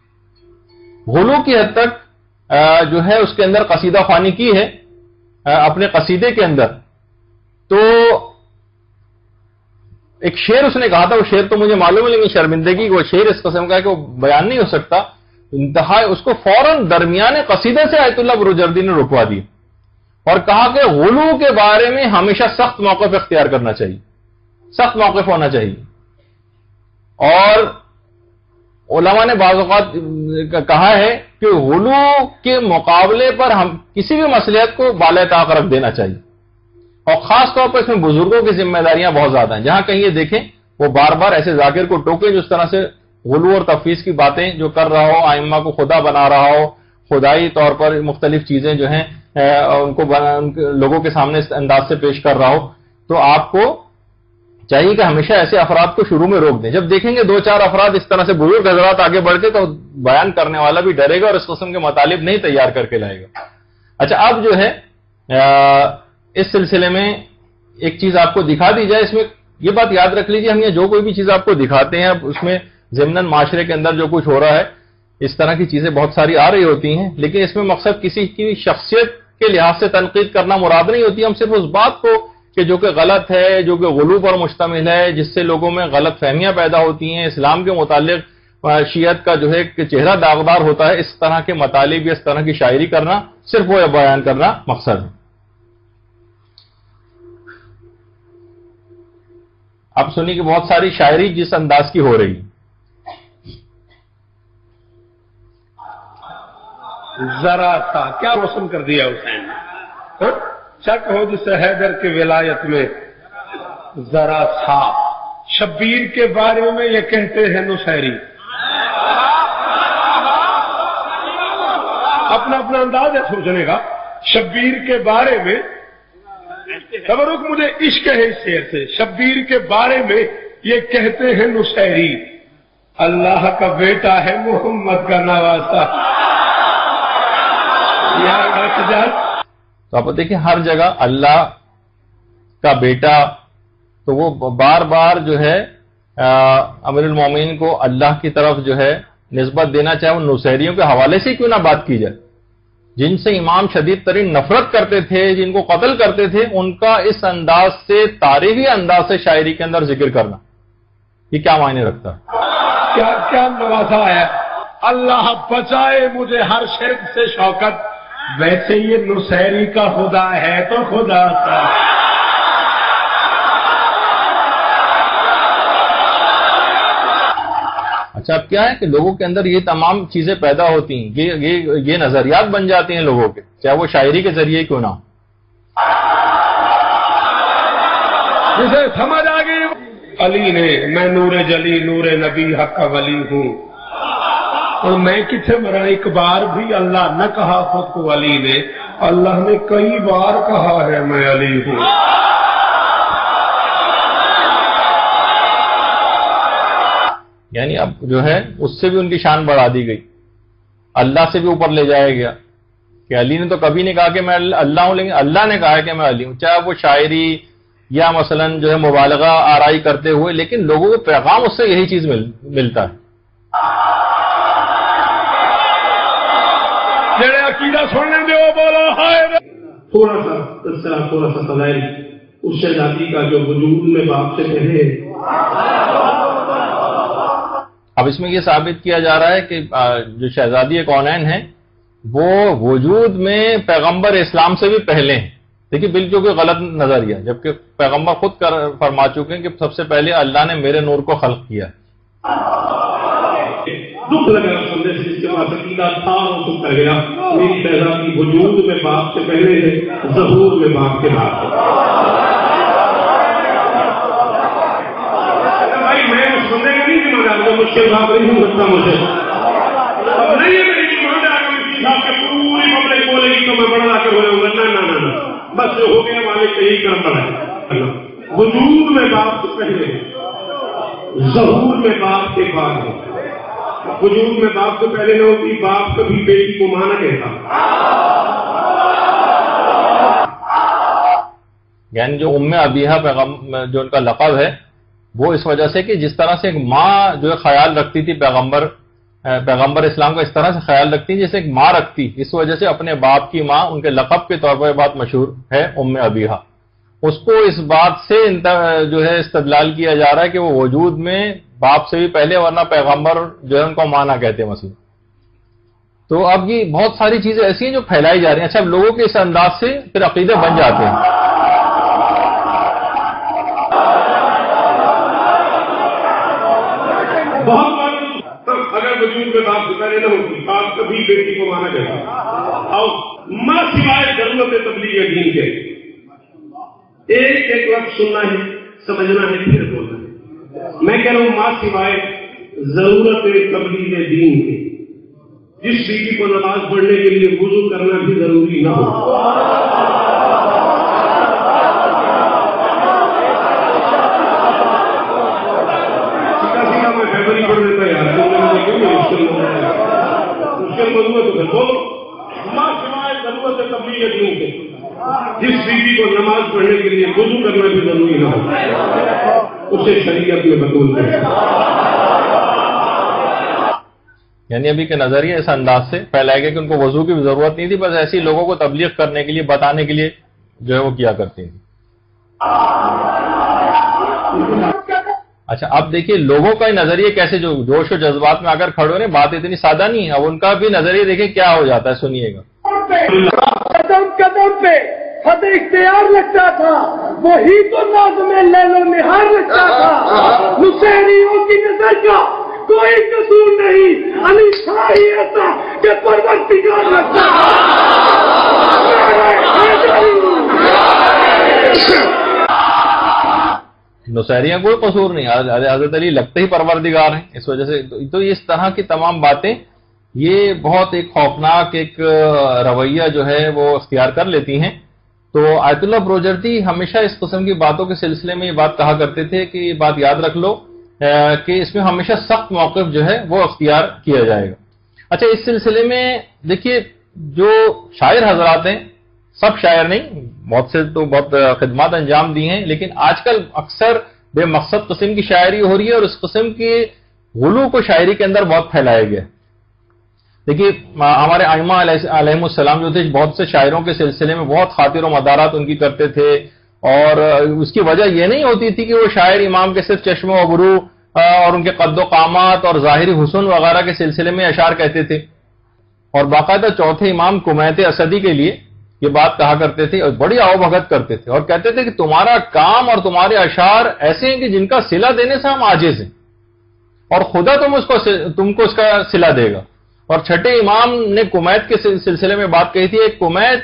غلو کی حد تک جو ہے اس کے اندر قصیدہ خوانی کی ہے اپنے قصیدے کے اندر، تو ایک شعر اس نے کہا تھا، وہ شعر تو مجھے معلوم ہے لیکن شرمندگی وہ شعر اس قسم کا ہے کہ وہ بیان نہیں ہو سکتا، انتہا اس کو فوراً درمیان قصیدے سے آیت اللہ بروجردی نے رکوا دی اور کہا کہ غلو کے بارے میں ہمیشہ سخت موقف اختیار کرنا چاہیے، سخت موقف ہونا چاہیے۔ اور علماء نے بعض اوقات کہا ہے کہ غلو کے مقابلے پر ہم کسی بھی مصلحت کو بالائے طاق رکھ دینا چاہیے، اور خاص طور پر اس میں بزرگوں کی ذمہ داریاں بہت زیادہ ہیں، جہاں کہیں یہ دیکھیں وہ بار بار ایسے ذاکر کو ٹوکے جو اس طرح سے غلو اور تفویض کی باتیں جو کر رہا ہو، ائمہ کو خدا بنا رہا ہو، خدائی طور پر مختلف چیزیں جو ہیں ان کو لوگوں کے سامنے اس انداز سے پیش کر رہا ہو، تو آپ کو چاہیے کہ ہمیشہ ایسے افراد کو شروع میں روک دیں۔ جب دیکھیں گے دو چار افراد اس طرح سے بزرگ حضرات آگے بڑھ کے، تو بیان کرنے والا بھی ڈرے گا اور اس قسم کے مطالب نہیں تیار کر کے لائے گا۔ اچھا، اب جو ہے اس سلسلے میں ایک چیز آپ کو دکھا دی جائے، اس میں یہ بات یاد رکھ لیجیے، ہم یہ جو کوئی بھی چیز آپ کو دکھاتے ہیں اب اس میں ضمناً معاشرے کے اندر جو کچھ ہو رہا ہے اس طرح کی چیزیں بہت ساری آ رہی ہوتی ہیں، لیکن اس میں مقصد کسی کی شخصیت کے لحاظ سے تنقید کرنا مراد نہیں ہوتی، ہم صرف اس بات کو کہ جو کہ غلط ہے، جو کہ غلو پر مشتمل ہے، جس سے لوگوں میں غلط فہمیاں پیدا ہوتی ہیں، اسلام کے متعلق شیعت کا جو ہے کہ چہرہ داغدار ہوتا ہے، اس طرح کے مطالب یا اس طرح کی شاعری کرنا صرف وہ بیان کرنا مقصد ہے۔ اب سنیے کہ بہت ساری شاعری جس انداز کی ہو رہی ہے۔ ذرا سا کیا روشن کر دیا حسین نے؟ شک ہو جسے حیدر کی ولایت میں ذرا سا. شبیر کے بارے میں یہ کہتے ہیں نصیری. اپنا اپنا انداز ہے سوچنے کا. شبیر کے بارے میں تبرک مجھے عشق ہے اس شعر سے. شبیر کے بارے میں یہ کہتے ہیں نصیری اللہ کا بیٹا ہے محمد کا نواسا. تو آپ دیکھیں ہر جگہ اللہ کا بیٹا، تو وہ بار بار جو ہے امیر المومنین کو اللہ کی طرف جو ہے نسبت دینا، چاہے وہ نصیریوں کے حوالے سے کیوں نہ بات کی جائے، جن سے امام شدید ترین نفرت کرتے تھے، جن کو قتل کرتے تھے، ان کا اس انداز سے، تاریخی انداز سے شاعری کے اندر ذکر کرنا، یہ کیا معنی رکھتا ہے؟ کیا کیا نوازا ہے. اللہ بچائے مجھے ہر شرک سے شوکت، ویسے یہ نصیری کا خدا ہے تو خدا کا. اچھا اب کیا ہے کہ لوگوں کے اندر یہ تمام چیزیں پیدا ہوتی ہیں، یہ یہ یہ نظریات بن جاتے ہیں لوگوں کے، چاہے وہ شاعری کے ذریعے کیوں نہ ہو. جسے سمجھ آ گئی علی نے میں نور جلی نور نبی حق کا ولی ہوں، اور میں کتنے مرا ایک بار بھی اللہ نہ کہا خود کو علی نے، اللہ نے کئی بار کہا ہے میں علی ہوں. یعنی اب جو ہے اس سے بھی ان کی شان بڑھا دی گئی، اللہ سے بھی اوپر لے جایا گیا کہ علی نے تو کبھی نہیں کہا کہ میں اللہ ہوں، لیکن اللہ نے کہا کہ میں علی ہوں، چاہے وہ شاعری یا مثلا جو ہے مبالغہ آرائی کرتے ہوئے، لیکن لوگوں کو پیغام اس سے یہی چیز مل, ملتا ہے. جڑے عقیدہ سننے دے وہ بولا ہائے. تھوڑا سا تذکرہ، تھوڑا سا فضائل اس شہزادی کا جو وجود میں باپ سے پہلے. اب اس میں یہ ثابت کیا جا رہا ہے کہ جو شہزادی کونین ہیں وہ وجود میں پیغمبر اسلام سے بھی پہلے ہیں. دیکھیے بالکل کوئی غلط نظریہ، جبکہ پیغمبر خود کر فرما چکے ہیں کہ سب سے پہلے اللہ نے میرے نور کو خلق کیا. دکھ لگا سمجھے جس کے پاس عقیدہ تھا وہ چپ کر گیا. میری شہزادی وجود میں باپ سے پہلے ہے، ظہور میں باپ کے بعد. بھائی میں سننے کا نہیں ذمہ دار، مشکل بات نہیں ہو سکتا مجھے. اب نہیں ہے میری ذمہ داری اسی صاحب کے پوری پبلک بولے گی تو میں بڑا لا کے بولے ہوں گا. نہ نہ نہ بس جو ہو گیا مالک یہی کرم پڑا ہے. وجود میں باپ سے پہلے، ظہور میں باپ کے بعد ہے. وجود میں باپ سے پہلے نہ ہوتی، باپ کبھی بیٹی کو ماں نہ کہتا. یعنی جو ام ابیہا پیغام جو ان کا لقب ہے وہ اس وجہ سے کہ جس طرح سے ایک ماں جو ہے خیال رکھتی تھی پیغمبر پیغمبر اسلام کا، اس طرح سے خیال رکھتی جیسے ایک ماں رکھتی، اس وجہ سے اپنے باپ کی ماں ان کے لقب کے طور پر بات مشہور ہے ام ابیہا. اس کو اس بات سے جو ہے استدلال کیا جا رہا ہے کہ وہ وجود میں باپ سے بھی پہلے، ورنہ پیغمبر جو ہے ان کو ماں نہ کہتے مثلا. تو اب یہ بہت ساری چیزیں ایسی ہیں جو پھیلائی جا رہی ہیں. اچھا اب لوگوں کے اس انداز سے پھر عقیدے بن جاتے ہیں. بہت اگر وجود میں باپ سے پہلے نہ ہوتی، باپ کبھی بیٹی کو مانا کہتا. اور ماں سوائے ضرورت تبلیغ دین کے ایک ایک لفظ سننا ہے، سمجھنا ہے، پھر بولنا ہے. میں کہہ رہا ہوں ماں سوائے ضرورت تبلیغ دین کے جس بیٹی کو نماز پڑھنے کے لیے وضو کرنا بھی ضروری نہ ہو. جس بیوی کو نماز پڑھنے کے لیے وضو کرنا بھی ضروری نہ ہو، اسے شریعت میں بطول کرے. یعنی ابھی کے نظریے اس انداز سے پھیلائے گئے کہ ان کو وضو کی ضرورت نہیں تھی، بس ایسی لوگوں کو تبلیغ کرنے کے لیے، بتانے کے لیے جو ہے وہ کیا کرتی تھی. اچھا اب دیکھیے لوگوں کا نظریہ کیسے جو جوش و جذبات میں اگر کھڑے ہو رہے، بات اتنی سادہ نہیں ہے. اب ان کا بھی نظریہ دیکھیں کیا ہو جاتا ہے، سنیے گا. قدم قدم پہ فتح اختیار لگتا تھا، وہی تو نازم لیل و نہار لگتا تھا. نصیریوں کی نظر کا کوئی قصور نہیں، علی تھا ہی ایسا کہ کے پروردگار لگتا نصیریاں کوئی قصور نہیں، حضرت علی لگتے ہی پروردگار ہیں، اس وجہ سے تو اس طرح کی تمام باتیں یہ بہت ایک خوفناک ایک رویہ جو ہے وہ اختیار کر لیتی ہیں۔ تو آیت اللہ بروجردی ہمیشہ اس قسم کی باتوں کے سلسلے میں یہ بات کہا کرتے تھے کہ یہ بات یاد رکھ لو کہ اس میں ہمیشہ سخت موقف جو ہے وہ اختیار کیا جائے گا۔ اچھا، اس سلسلے میں دیکھیے جو شاعر حضرات ہیں، سب شاعر نہیں، بہت سے تو بہت خدمات انجام دی ہیں، لیکن آج کل اکثر بے مقصد قسم کی شاعری ہو رہی ہے اور اس قسم کی غلو کو شاعری کے اندر بہت پھیلایا گیا۔ دیکھیے ہمارے ائمہ علیہم السلام جو تھے بہت سے شاعروں کے سلسلے میں بہت خاطر و مدارات ان کی کرتے تھے، اور اس کی وجہ یہ نہیں ہوتی تھی کہ وہ شاعر امام کے صرف چشم و ابرو اور ان کے قد و قامات اور ظاہری حسن وغیرہ کے سلسلے میں اشعار کہتے تھے، اور باقاعدہ چوتھے امام کمیت اسدی کے لیے یہ بات کہا کرتے تھے اور بڑی آؤ بھگت کرتے تھے، اور کہتے تھے کہ تمہارا کام اور تمہارے اشعار ایسے ہیں کہ جن کا صلہ دینے سے ہم عاجز ہیں، اور خدا تم اس کو تم کو اس کا صلہ دے گا۔ اور چھٹے امام نے کمیت کے سلسلے میں بات کہی تھی، ایک کمیت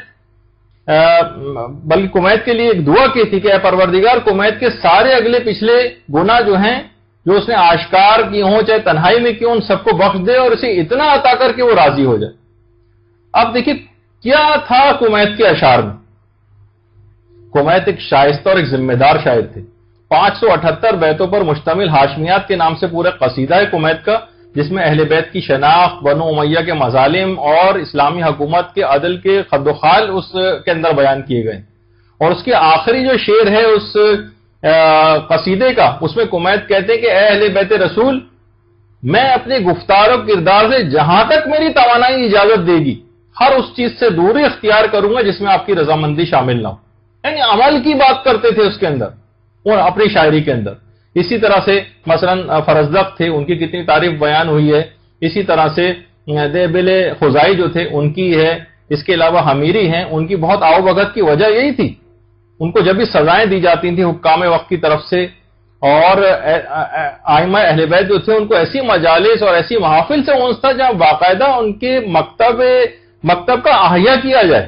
بلکہ کمیت کے لیے ایک دعا کی تھی کہ اے پروردگار کمیت کے سارے اگلے پچھلے گناہ جو ہیں جو اس نے آشکار کی ہوں چاہے تنہائی میں کیوں، ان سب کو بخش دے اور اسے اتنا عطا کر کے وہ راضی ہو جائے۔ اب دیکھیے کیا تھا کمیت کے اشعار میں۔ کمیت ایک شائستہ اور ایک ذمہ دار شاعر تھے۔ پانچ سو اٹھہتر بیتوں پر مشتمل ہاشمیات کے نام سے پورا قصیدہ ہے کمیت کا، جس میں اہل بیت کی شناخت، بنو امیہ کے مظالم اور اسلامی حکومت کے عدل کے خد و خال اس کے اندر بیان کیے گئے، اور اس کے آخری جو شعر ہے اس قصیدے کا، اس میں کمیت کہتے ہیں کہ اے اہل بیت رسول، میں اپنے گفتار و کردار سے جہاں تک میری توانائی اجازت دے گی ہر اس چیز سے دوری اختیار کروں گا جس میں آپ کی رضامندی شامل نہ ہو۔ یعنی عمل کی بات کرتے تھے اس کے اندر اور اپنی شاعری کے اندر۔ اسی طرح سے مثلا فرزدق تھے، ان کی کتنی تعریف بیان ہوئی ہے۔ اسی طرح سے دیبل خزائی جو تھے ان کی ہے، اس کے علاوہ حمیری ہیں، ان کی بہت آؤ بھگت کی وجہ یہی تھی، ان کو جب بھی سزائیں دی جاتی تھیں حکام وقت کی طرف سے، اور ائمہ اہل بیت جو تھے ان کو ایسی مجالس اور ایسی محافل سے انس تھا جہاں باقاعدہ ان کے مکتب مکتب کا احیا کیا جائے۔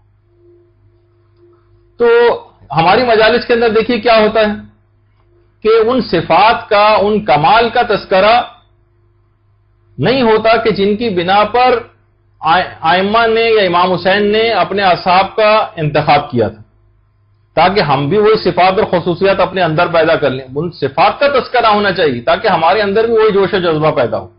تو ہماری مجالس کے اندر دیکھیے کیا ہوتا ہے کہ ان صفات کا، ان کمال کا تذکرہ نہیں ہوتا کہ جن کی بنا پر ائمہ نے یا امام حسین نے اپنے اصحاب کا انتخاب کیا تھا، تاکہ ہم بھی وہی صفات اور خصوصیات اپنے اندر پیدا کر لیں۔ ان صفات کا تذکرہ ہونا چاہیے تاکہ ہمارے اندر بھی وہی جوش و جذبہ پیدا ہو۔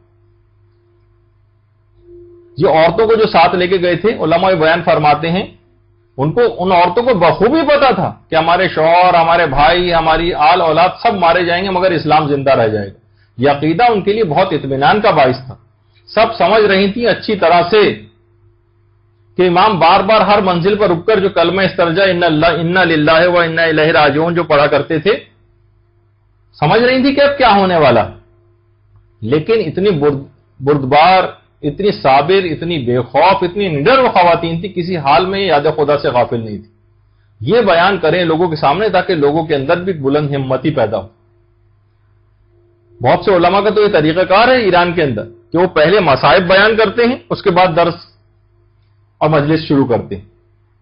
یہ عورتوں کو جو ساتھ لے کے گئے تھے، علماء بیان فرماتے ہیں ان کو ان عورتوں کو بخوبی پتا تھا کہ ہمارے شوہر، ہمارے بھائی، ہماری آل اولاد سب مارے جائیں گے مگر اسلام زندہ رہ جائے گا۔ یہ عقیدہ ان کے لیے بہت اطمینان کا باعث تھا۔ سب سمجھ رہی تھیں اچھی طرح سے کہ امام بار بار ہر منزل پر رک کر جو کلمہ استرجا ان اللہ انا للہ و انا الیہ راجعون جو پڑھا کرتے تھے، سمجھ رہی تھی کہ اب کیا ہونے والا، لیکن اتنی بردبار، اتنی صابر، اتنی بے خوف، اتنی نڈر وہ خواتین تھی، کسی حال میں یاد خدا سے غافل نہیں تھی۔ یہ بیان کریں لوگوں کے سامنے تاکہ لوگوں کے اندر بھی بلند ہمتی پیدا ہو۔ بہت سے علماء کا تو یہ طریقہ کار ہے ایران کے اندر کہ وہ پہلے مصائب بیان کرتے ہیں، اس کے بعد درس اور مجلس شروع کرتے ہیں۔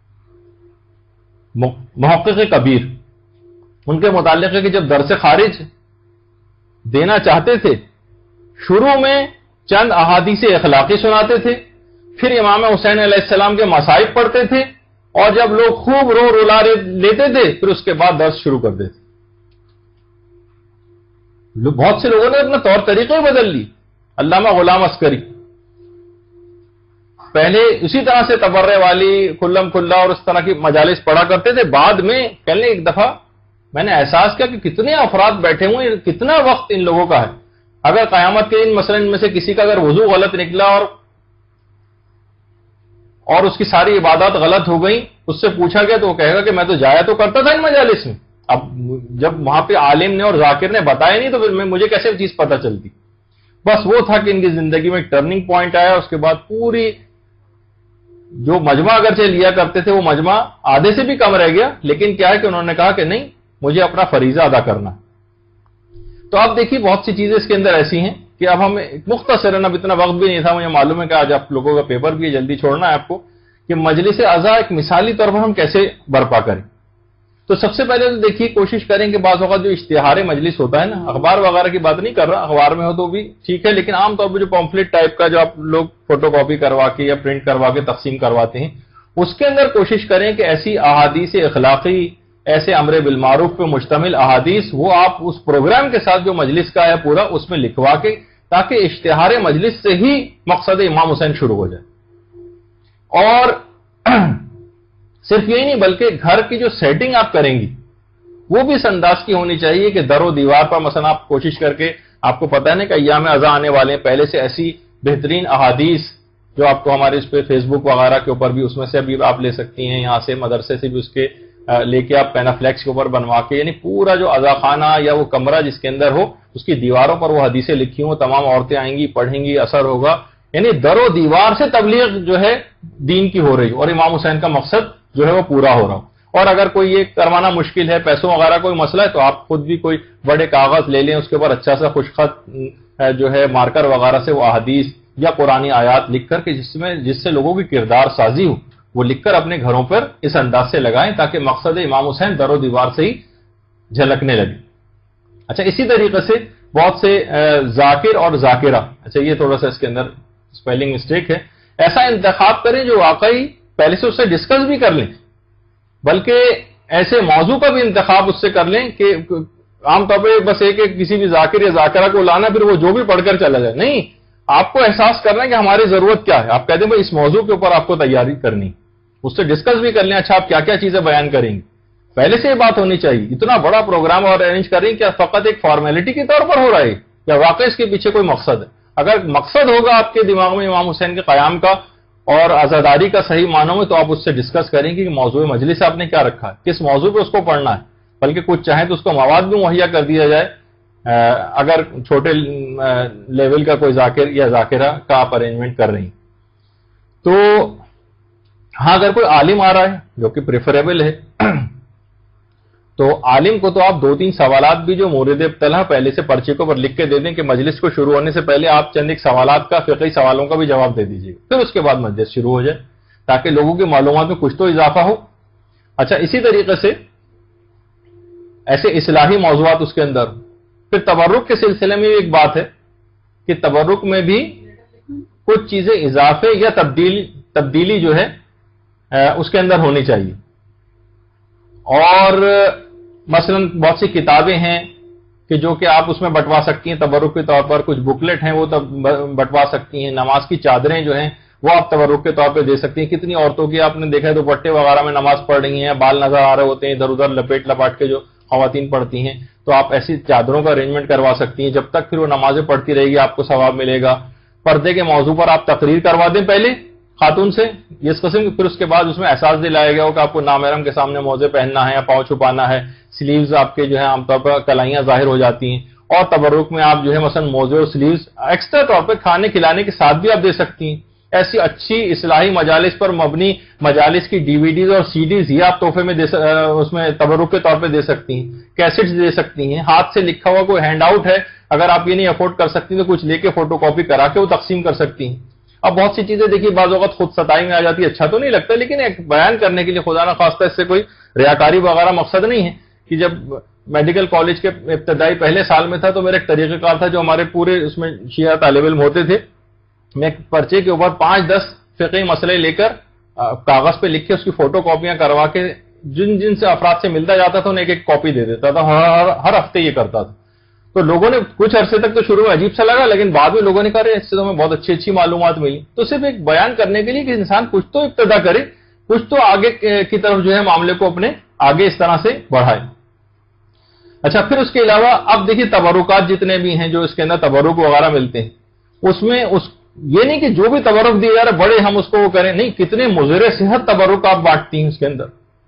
محقق کبیر ان کے متعلق ہے کہ جب درس خارج دینا چاہتے تھے، شروع میں چند احادیث اخلاقی سناتے تھے، پھر امام حسین علیہ السلام کے مصائب پڑھتے تھے، اور جب لوگ خوب رو رولا لیتے تھے پھر اس کے بعد درس شروع کر دیتے۔ بہت سے لوگوں نے اپنا طور طریقے بدل لی۔ علامہ غلام عسکری پہلے اسی طرح سے تبرے والی کلم کھلا اور اس طرح کی مجالس پڑھا کرتے تھے، بعد میں کہنے ایک دفعہ میں نے احساس کیا کہ کتنے افراد بیٹھے ہوئے، کتنا وقت ان لوگوں کا ہے۔ اگر قیامت کے دن مثلا ان میں سے کسی کا اگر وضو غلط نکلا اور اور اس کی ساری عبادات غلط ہو گئیں، اس سے پوچھا گیا تو وہ کہے گا کہ میں تو جایا تو کرتا تھا ان مجالس میں، اب جب وہاں پہ عالم نے اور ذاکر نے بتایا نہیں تو پھر مجھے کیسے چیز پتہ چلتی۔ بس وہ تھا کہ ان کی زندگی میں ایک ٹرننگ پوائنٹ آیا، اس کے بعد پوری جو مجمع اگرچہ لیا کرتے تھے وہ مجمع آدھے سے بھی کم رہ گیا، لیکن کیا ہے کہ انہوں نے کہا کہ نہیں، مجھے اپنا فریضہ ادا کرنا۔ تو آپ دیکھیے بہت سی چیزیں اس کے اندر ایسی ہیں کہ اب ہم مختصراً، اب اتنا وقت بھی نہیں تھا، مجھے معلوم ہے کہ آج آپ لوگوں کا پیپر بھی ہے، جلدی چھوڑنا ہے آپ کو، کہ مجلس اعضاء ایک مثالی طور پر ہم کیسے برپا کریں۔ تو سب سے پہلے تو دیکھیے کوشش کریں کہ بعض اوقات جو اشتہار مجلس ہوتا ہے نا، اخبار وغیرہ کی بات نہیں کر رہا، اخبار میں ہو تو بھی ٹھیک ہے، لیکن عام طور پہ جو پمفلٹ ٹائپ کا جو آپ لوگ فوٹو کاپی کروا کے یا پرنٹ کروا کے تقسیم کرواتے ہیں، اس کے اندر کوشش کریں کہ ایسی احادیث اخلاقی، ایسے امر بالمعروف پہ مشتمل احادیث وہ آپ اس پروگرام کے ساتھ جو مجلس کا ہے پورا اس میں لکھوا کے، تاکہ اشتہار مجلس سے ہی مقصد امام حسین شروع ہو جائے۔ اور صرف یہی نہیں بلکہ گھر کی جو سیٹنگ آپ کریں گی وہ بھی اس انداز کی ہونی چاہیے کہ در و دیوار پر مثلا آپ کوشش کر کے، آپ کو پتہ ہے نا کہ ایام اعضاء آنے والے ہیں، پہلے سے ایسی بہترین احادیث جو آپ کو ہمارے اس پہ فیس بک وغیرہ کے اوپر بھی اس میں سے ابھی آپ لے سکتی ہیں، یہاں سے مدرسے سے بھی اس کے لے کے آپ پینافلیکس کے اوپر بنوا کے، یعنی پورا جو اعضاء خانہ یا وہ کمرہ جس کے اندر ہو اس کی دیواروں پر وہ حدیثیں لکھی ہوں، تمام عورتیں آئیں گی، پڑھیں گی، اثر ہوگا، یعنی در و دیوار سے تبلیغ جو ہے دین کی ہو رہی اور امام حسین کا مقصد جو ہے وہ پورا ہو رہا ہو۔ اور اگر کوئی یہ کروانا مشکل ہے، پیسوں وغیرہ کوئی مسئلہ ہے، تو آپ خود بھی کوئی بڑے کاغذ لے لیں، اس کے اوپر اچھا سا خوش خط جو ہے مارکر وغیرہ سے وہ احادیث یا قرآنی آیات لکھ کر کے جس میں جس سے لوگوں کی کردار سازی ہو، وہ لکھ کر اپنے گھروں پر اس انداز سے لگائیں تاکہ مقصد امام حسین در و دیوار سے ہی جھلکنے لگے۔ اچھا، اسی طریقے سے بہت سے ذاکر اور ذاکرہ، اچھا یہ تھوڑا سا اس کے اندر اسپیلنگ مسٹیک ہے، ایسا انتخاب کریں جو واقعی پہلے سے اس سے ڈسکس بھی کر لیں، بلکہ ایسے موضوع کا بھی انتخاب اس سے کر لیں کہ عام طور پہ بس ایک ایک کسی بھی ذاکر یا ذاکرہ کو لانا پھر وہ جو بھی پڑھ کر چلا جائے، نہیں، آپ کو احساس کرنا ہے کہ ہماری ضرورت کیا ہے، آپ کہتے ہیں بھائی اس موضوع کے اوپر آپ کو تیاری کرنی، اس سے ڈسکس بھی کر لیں، اچھا آپ کیا کیا چیزیں بیان کریں گے، پہلے سے یہ بات ہونی چاہیے۔ اتنا بڑا پروگرام اور ارینج کریں کیا فقط ایک فارمیلٹی کے طور پر ہو رہا ہے یا واقعی اس کے پیچھے کوئی مقصد ہے؟ اگر مقصد ہوگا آپ کے دماغ میں امام حسین کے قیام کا اور عزاداری کا صحیح معنوں میں، تو آپ اس سے ڈسکس کریں گے کہ موضوع مجلس آپ نے کیا رکھا ہے، کس موضوع پہ اس کو پڑھنا ہے، بلکہ کچھ چاہیں تو اس کو مواد بھی مہیا کر دیا جائے اگر چھوٹے لیول کا کوئی ذاکر یا ذاکرہ کا آپ ارینجمنٹ کر رہی ہیں۔ تو ہاں اگر کوئی عالم آ رہا ہے جو کہ پریفریبل ہے، تو عالم کو تو آپ دو تین سوالات بھی جو مورد ابتلا پہلے سے پرچے کو پر لکھ کے دے دیں کہ مجلس کو شروع ہونے سے پہلے آپ چند ایک سوالات کا فقہی سوالوں کا بھی جواب دے دیجیے، پھر اس کے بعد مجلس شروع ہو جائے تاکہ لوگوں کی معلومات میں کچھ تو اضافہ ہو۔ اچھا، اسی طریقے سے ایسے اصلاحی موضوعات اس کے اندر، پھر تبرک کے سلسلے میں ایک بات ہے کہ تبرک میں بھی کچھ چیزیں اضافے یا تبدیل تبدیلی جو ہے اس کے اندر ہونی چاہیے۔ اور مثلا بہت سی کتابیں ہیں کہ جو کہ آپ اس میں بٹوا سکتی ہیں تبرک کے طور پر، کچھ بکلیٹ ہیں وہ بٹوا سکتی ہیں، نماز کی چادریں جو ہیں وہ آپ تبرک کے طور پہ دے سکتی ہیں۔ کتنی عورتوں کی آپ نے دیکھا ہے دوپٹے وغیرہ میں نماز پڑھ رہی ہیں، بال نظر آ رہے ہوتے ہیں ادھر ادھر لپیٹ لپاٹ کے جو خواتین پڑھتی ہیں، تو آپ ایسی چادروں کا ارینجمنٹ کروا سکتی ہیں، جب تک پھر وہ نمازیں پڑھتی رہے گی آپ کو ثواب ملے گا۔ پردے کے موضوع پر آپ تقریر کروا دیں پہلے خاتون سے اس قسم کی، پھر اس کے بعد اس میں احساس دلایا گیا ہو کہ آپ کو نامحرم کے سامنے موزے پہننا ہے یا پاؤں چھپانا ہے، سلیوز آپ کے جو ہے عام طور پر کلائیاں ظاہر ہو جاتی ہیں، اور تبرک میں آپ جو ہے مثلا موزے اور سلیوز ایکسٹرا طور پہ کھانے کھلانے کے ساتھ بھی آپ دے سکتی ہیں۔ ایسی اچھی اصلاحی مجالس پر مبنی مجالس کی ڈی وی ڈیز اور سی ڈیز یہ آپ تحفے میں دے اس میں تبرک کے طور پہ دے سکتی ہیں، کیسٹس دے سکتی ہیں، ہاتھ سے لکھا ہوا کوئی ہینڈ آؤٹ ہے اگر آپ یہ نہیں افورڈ کر سکتی تو کچھ لے کے فوٹو کاپی کرا کے وہ تقسیم کر سکتی ہیں۔ اب بہت سی چیزیں دیکھیے بعض اوقات خود ستائی میں آ جاتی ہے، اچھا تو نہیں لگتا، لیکن ایک بیان کرنے کے لیے خدا نہ خواستہ اس سے کوئی ریاکاری وغیرہ مقصد نہیں ہے۔ کہ جب میڈیکل کالج کے ابتدائی پہلے سال میں تھا تو میرا ایک طریقہ کار تھا جو ہمارے پورے اس میں شیعہ طالب علم ہوتے تھے، میں پرچے کے اوپر پانچ دس فقہی مسئلے لے کر کاغذ پہ لکھ کے اس کی فوٹو کاپیاں کروا کے جن جن سے افراد سے ملتا جاتا تھا انہیں ایک ایک کاپی دے دیتا تھا، ہر ہر ہفتے یہ کرتا تھا۔ تو لوگوں نے کچھ عرصے تک تو شروع میں عجیب سا لگا، لیکن بعد میں لوگوں نے کہا اس سے تو ہمیں بہت اچھی اچھی معلومات ملی۔ تو صرف ایک بیان کرنے کے لیے کہ انسان کچھ تو ابتدا کرے، کچھ تو آگے کی طرف جو ہے معاملے کو اپنے آگے اس طرح سے بڑھائے۔ اچھا، پھر اس کے علاوہ اب دیکھیے تبرکات جتنے بھی ہیں جو اس کے اندر تبرک وغیرہ ملتے ہیں، اس میں اس یہ نہیں کہ جو بھی تبرک دیے جا رہے بڑے ہم اس کو وہ کریں، نہیں، کتنے مضر صحت تبرک آپ بانٹتی ہیں اس کے اندر۔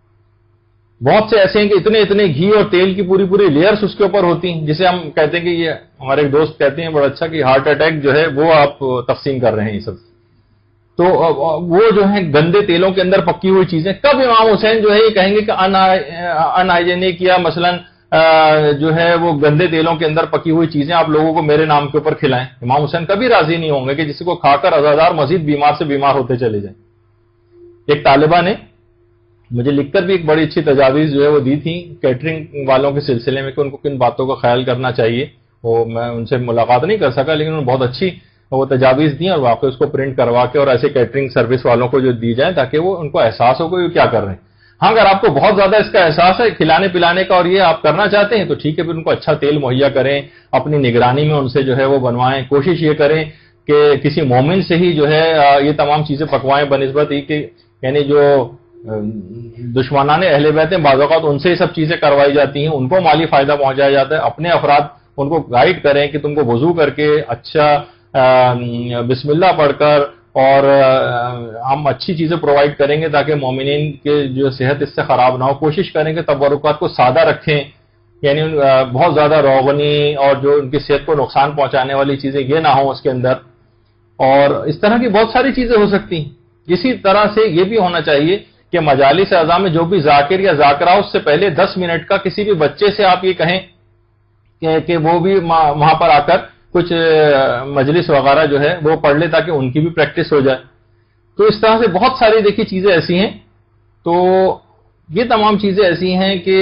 بہت سے ایسے ہیں کہ اتنے اتنے گھی اور تیل کی پوری پوری لیئرز اس کے اوپر ہوتی ہیں، جسے ہم کہتے ہیں کہ یہ ہمارے ایک دوست کہتے ہیں بڑا اچھا کہ ہارٹ اٹیک جو ہے وہ آپ تقسیم کر رہے ہیں یہ سب۔ تو وہ جو ہے گندے تیلوں کے اندر پکی ہوئی چیزیں، کب امام حسین جو ہے یہ کہیں گے کہ ان ہائیجینک یا مثلاً جو ہے وہ گندے تیلوں کے اندر پکی ہوئی چیزیں آپ لوگوں کو میرے نام کے اوپر کھلائیں. امام حسین کبھی راضی نہیں ہوں گے کہ جس کو کھا کر عزادار مزید بیمار سے بیمار ہوتے چلے جائیں. ایک طالبہ نے مجھے لکھ کر بھی ایک بڑی اچھی تجاویز جو ہے وہ دی تھی کیٹرنگ والوں کے سلسلے میں کہ ان کو کن باتوں کا خیال کرنا چاہیے. وہ میں ان سے ملاقات نہیں کر سکا لیکن انہوں نے بہت اچھی وہ تجاویز دی اور واقعی اس کو پرنٹ کروا کے اور ایسے کیٹرنگ سروس والوں کو جو دی جائیں تاکہ وہ ان کو احساس ہو کہ وہ کیا کر رہے ہیں. ہاں اگر آپ کو بہت زیادہ اس کا احساس ہے کھلانے پلانے کا اور یہ آپ کرنا چاہتے ہیں تو ٹھیک ہے، پھر ان کو اچھا تیل مہیا کریں، اپنی نگرانی میں ان سے جو ہے وہ بنوائیں. کوشش یہ کریں کہ کسی مومن سے ہی جو ہے یہ تمام چیزیں پکوائیں بنسبت ہی کہ یعنی جو دشمنان اہل بیت ہیں بعض اوقات ان سے یہ سب چیزیں کروائی جاتی ہیں، ان کو مالی فائدہ پہنچایا جاتا ہے. اپنے افراد ان کو گائیڈ کریں کہ تم کو وضو کر کے اچھا بسم اللہ پڑھ کر اور ہم اچھی چیزیں پرووائڈ کریں گے تاکہ مومنین کے جو صحت اس سے خراب نہ ہو. کوشش کریں کہ تبرکات کو سادہ رکھیں، یعنی بہت زیادہ روغنی اور جو ان کی صحت کو نقصان پہنچانے والی چیزیں یہ نہ ہوں اس کے اندر. اور اس طرح کی بہت ساری چیزیں ہو سکتی ہیں. اسی طرح سے یہ بھی ہونا چاہیے کہ مجالس اعضاء میں جو بھی ذاکر یا ذاکرہ اس سے پہلے دس منٹ کا کسی بھی بچے سے آپ یہ کہیں کہ وہ بھی وہاں پر آ کر کچھ مجلس وغیرہ جو ہے وہ پڑھ لے تاکہ ان کی بھی پریکٹس ہو جائے. تو اس طرح سے بہت ساری دیکھی چیزیں ایسی ہیں. تو یہ تمام چیزیں ایسی ہیں کہ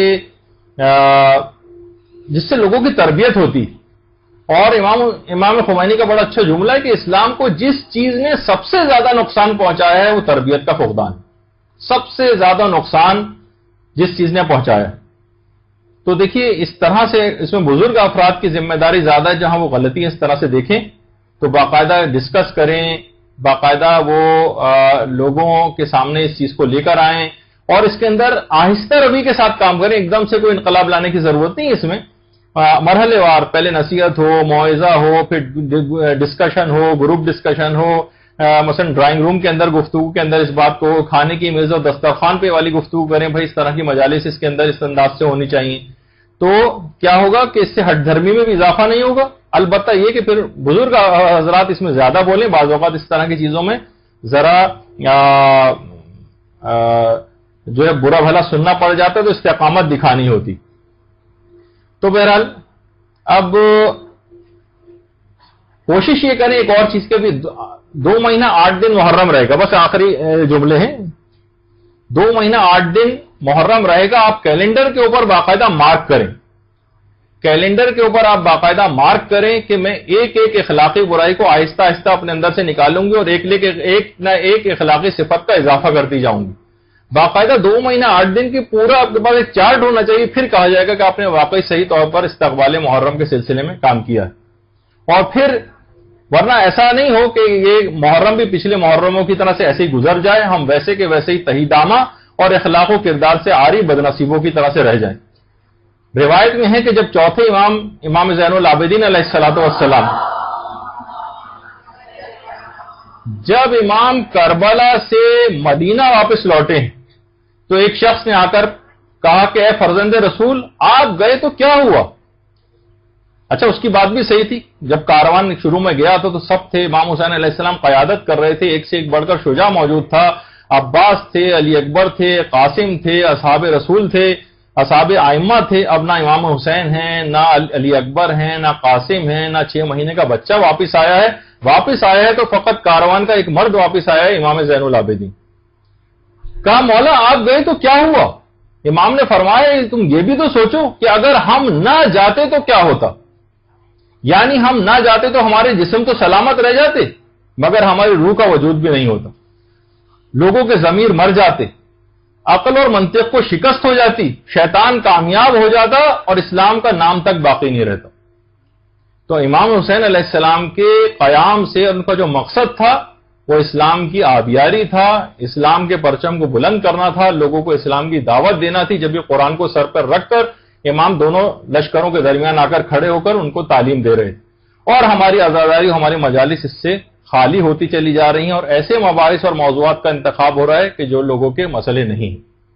جس سے لوگوں کی تربیت ہوتی. اور امام امام خمینی کا بڑا اچھا جملہ ہے کہ اسلام کو جس چیز نے سب سے زیادہ نقصان پہنچایا ہے وہ تربیت کا فقدان. سب سے زیادہ نقصان جس چیز نے پہنچایا. تو دیکھیے اس طرح سے اس میں بزرگ افراد کی ذمہ داری زیادہ ہے. جہاں وہ غلطی اس طرح سے دیکھیں تو باقاعدہ ڈسکس کریں، باقاعدہ وہ لوگوں کے سامنے اس چیز کو لے کر آئیں اور اس کے اندر آہستہ روی کے ساتھ کام کریں. ایک دم سے کوئی انقلاب لانے کی ضرورت نہیں. اس میں مرحلے وار پہلے نصیحت ہو، موعظہ ہو، پھر ڈسکشن ہو، گروپ ڈسکشن ہو، مثلا ڈرائنگ روم کے اندر گفتگو کے اندر اس بات کو، کھانے کی میز اور دسترخوان پہ والی گفتگو کریں. بھائی اس طرح کی مجالس اس کے اندر اس انداز سے ہونی چاہیے. تو کیا ہوگا کہ اس سے ہٹ دھرمی میں بھی اضافہ نہیں ہوگا. البتہ یہ کہ پھر بزرگ حضرات اس میں زیادہ بولیں. بعض اوقات اس طرح کی چیزوں میں ذرا جو ہے برا بھلا سننا پڑ جاتا ہے تو استقامت دکھانی ہوتی. تو بہرحال اب کوشش یہ کریں ایک اور چیز کے بھی دو مہینہ آٹھ دن محرم رہے گا. بس آخری جملے ہیں. دو مہینہ آٹھ دن محرم رہے گا. آپ کیلنڈر کے اوپر باقاعدہ مارک کریں. کیلنڈر کے اوپر آپ باقاعدہ مارک کریں کہ میں ایک ایک اخلاقی برائی کو آہستہ آہستہ اپنے اندر سے نکالوں گی اور ایک لے کے ایک نہ ایک اخلاقی صفت کا اضافہ کرتی جاؤں گی. باقاعدہ دو مہینہ آٹھ دن کی پورا آپ کے پاس ایک چارٹ ہونا چاہیے. پھر کہا جائے گا کہ آپ نے واقعی صحیح طور پر استقبال محرم کے سلسلے میں کام کیا ہے. اور پھر ورنہ ایسا نہیں ہو کہ یہ محرم بھی پچھلے محرموں کی طرح سے ایسے ہی گزر جائے، ہم ویسے کے ویسے ہی تہیدامہ اور اخلاق و کردار سے عاری بدنصیبوں کی طرح سے رہ جائیں. روایت میں ہے کہ جب چوتھے امام امام زین العابدین علیہ الصلوۃ والسلام جب امام کربلا سے مدینہ واپس لوٹے تو ایک شخص نے آ کر کہا کہ اے فرزند رسول آپ گئے تو کیا ہوا؟ اچھا اس کی بات بھی صحیح تھی. جب کاروان شروع میں گیا تھا تو سب تھے. امام حسین علیہ السلام قیادت کر رہے تھے. ایک سے ایک بڑھ کر شجاع موجود تھا. عباس تھے، علی اکبر تھے، قاسم تھے، اصحاب رسول تھے، اصحاب ائمہ تھے. اب نہ امام حسین ہیں، نہ علی اکبر ہیں، نہ قاسم ہیں، نہ چھ مہینے کا بچہ واپس آیا ہے. واپس آیا ہے تو فقط کاروان کا ایک مرد واپس آیا ہے، امام زین العابدین. کہا مولا آپ گئے تو کیا ہوا؟ امام نے فرمایا تم یہ بھی تو سوچو کہ اگر ہم نہ جاتے تو کیا ہوتا. یعنی ہم نہ جاتے تو ہمارے جسم تو سلامت رہ جاتے مگر ہماری روح کا وجود بھی نہیں ہوتا. لوگوں کے ضمیر مر جاتے، عقل اور منطق کو شکست ہو جاتی، شیطان کامیاب ہو جاتا اور اسلام کا نام تک باقی نہیں رہتا. تو امام حسین علیہ السلام کے قیام سے ان کا جو مقصد تھا وہ اسلام کی آبیاری تھا، اسلام کے پرچم کو بلند کرنا تھا، لوگوں کو اسلام کی دعوت دینا تھی. جب یہ قرآن کو سر پر رکھ کر امام دونوں لشکروں کے درمیان آ کر کھڑے ہو کر ان کو تعلیم دے رہے. اور ہماری عزاداری، ہماری مجالس اس سے خالی ہوتی چلی جا رہی ہیں اور ایسے مباحث اور موضوعات کا انتخاب ہو رہا ہے کہ جو لوگوں کے مسئلے نہیں.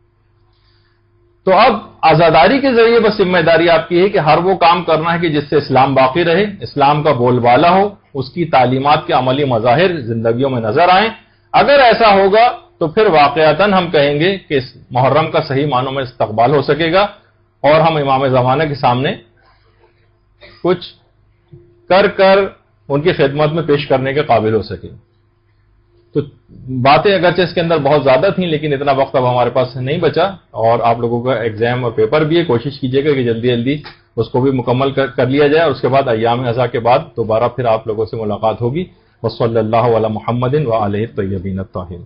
تو اب عزاداری کے ذریعے بس ذمہ داری آپ کی ہے کہ ہر وہ کام کرنا ہے کہ جس سے اسلام باقی رہے، اسلام کا بول بالا ہو، اس کی تعلیمات کے عملی مظاہر زندگیوں میں نظر آئیں. اگر ایسا ہوگا تو پھر واقعتاً ہم کہیں گے کہ اس محرم کا صحیح معنوں میں استقبال ہو سکے گا. اور ہم امام زمانہ کے سامنے کچھ کر کر ان کی خدمت میں پیش کرنے کے قابل ہو سکے. تو باتیں اگرچہ اس کے اندر بہت زیادہ تھیں لیکن اتنا وقت اب ہمارے پاس نہیں بچا، اور آپ لوگوں کا ایگزام اور پیپر بھی ہے، کوشش کیجیے گا کہ جلدی جلدی اس کو بھی مکمل کر لیا جائے، اور اس کے بعد ایام ازا کے بعد دوبارہ پھر آپ لوگوں سے ملاقات ہوگی. وصلی اللہ علی محمد وآلہ الطیبین الطاہرین.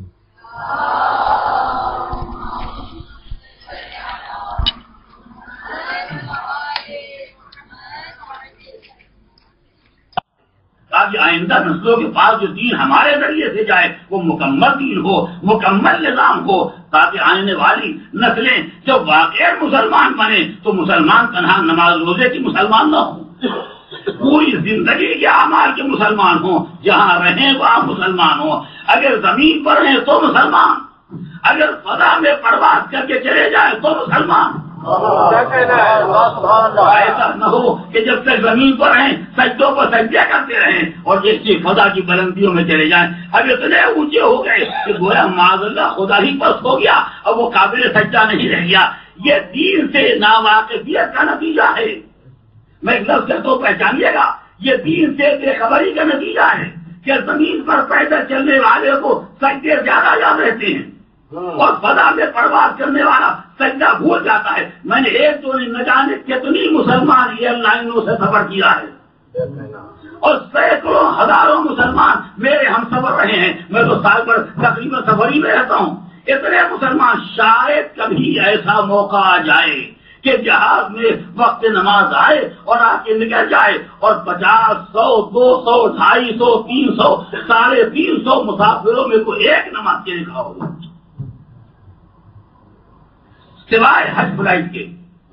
تاکہ آئندہ نسلوں کے پاس جو دین ہمارے ذریعے سے جائے وہ مکمل دین ہو، مکمل نظام ہو، تاکہ آنے والی نسلیں جب واقعی مسلمان بنے تو مسلمان تنہا نماز روزے کی مسلمان نہ ہوں، پوری زندگی کے اعمال کے مسلمان ہوں، جہاں رہیں وہاں مسلمان ہوں. اگر زمین پر ہیں تو مسلمان، اگر فضا میں پرواز کر کے چلے جائیں تو مسلمان. ایسا نہ ہو کہ جب تک زمین پر ہیں سجدوں پر سجدہ کرتے رہیں اور جیسے فضا کی بلندیوں میں چلے جائیں. اب اتنے اونچے ہو گئے کہ گویا معاذ اللہ خدا ہی پست ہو گیا، اب وہ قابل سجدہ نہیں رہ گیا. یہ دین سے ناواقفیت کا نتیجہ ہے. میں ایک لفظ کہتا ہوں پہچانیے گا، یہ دین سے بے خبری کا نتیجہ ہے کہ زمین پر پیدل چلنے والے کو سجدے زیادہ یاد رہتے ہیں اور فضا میں پرواز کرنے والا سجدہ بھول جاتا ہے. میں نے ایک تو نہ جانے کتنی مسلمان یہ لائنوں سے سفر کیا ہے اور سینکڑوں ہزاروں مسلمان میرے ہم سفر رہے ہیں. میں تو سال پر تقریباً سفر ہی میں رہتا ہوں. اتنے مسلمان شاید کبھی ایسا موقع آ جائے کہ جہاز میں وقت نماز آئے اور آ کے نکل جائے اور پچاس سو دو سو ڈھائی سو تین سو ساڑھے تین سو مسافروں میں کوئی ایک نماز کے لکھا ہو سوائے حج فلائٹ کے.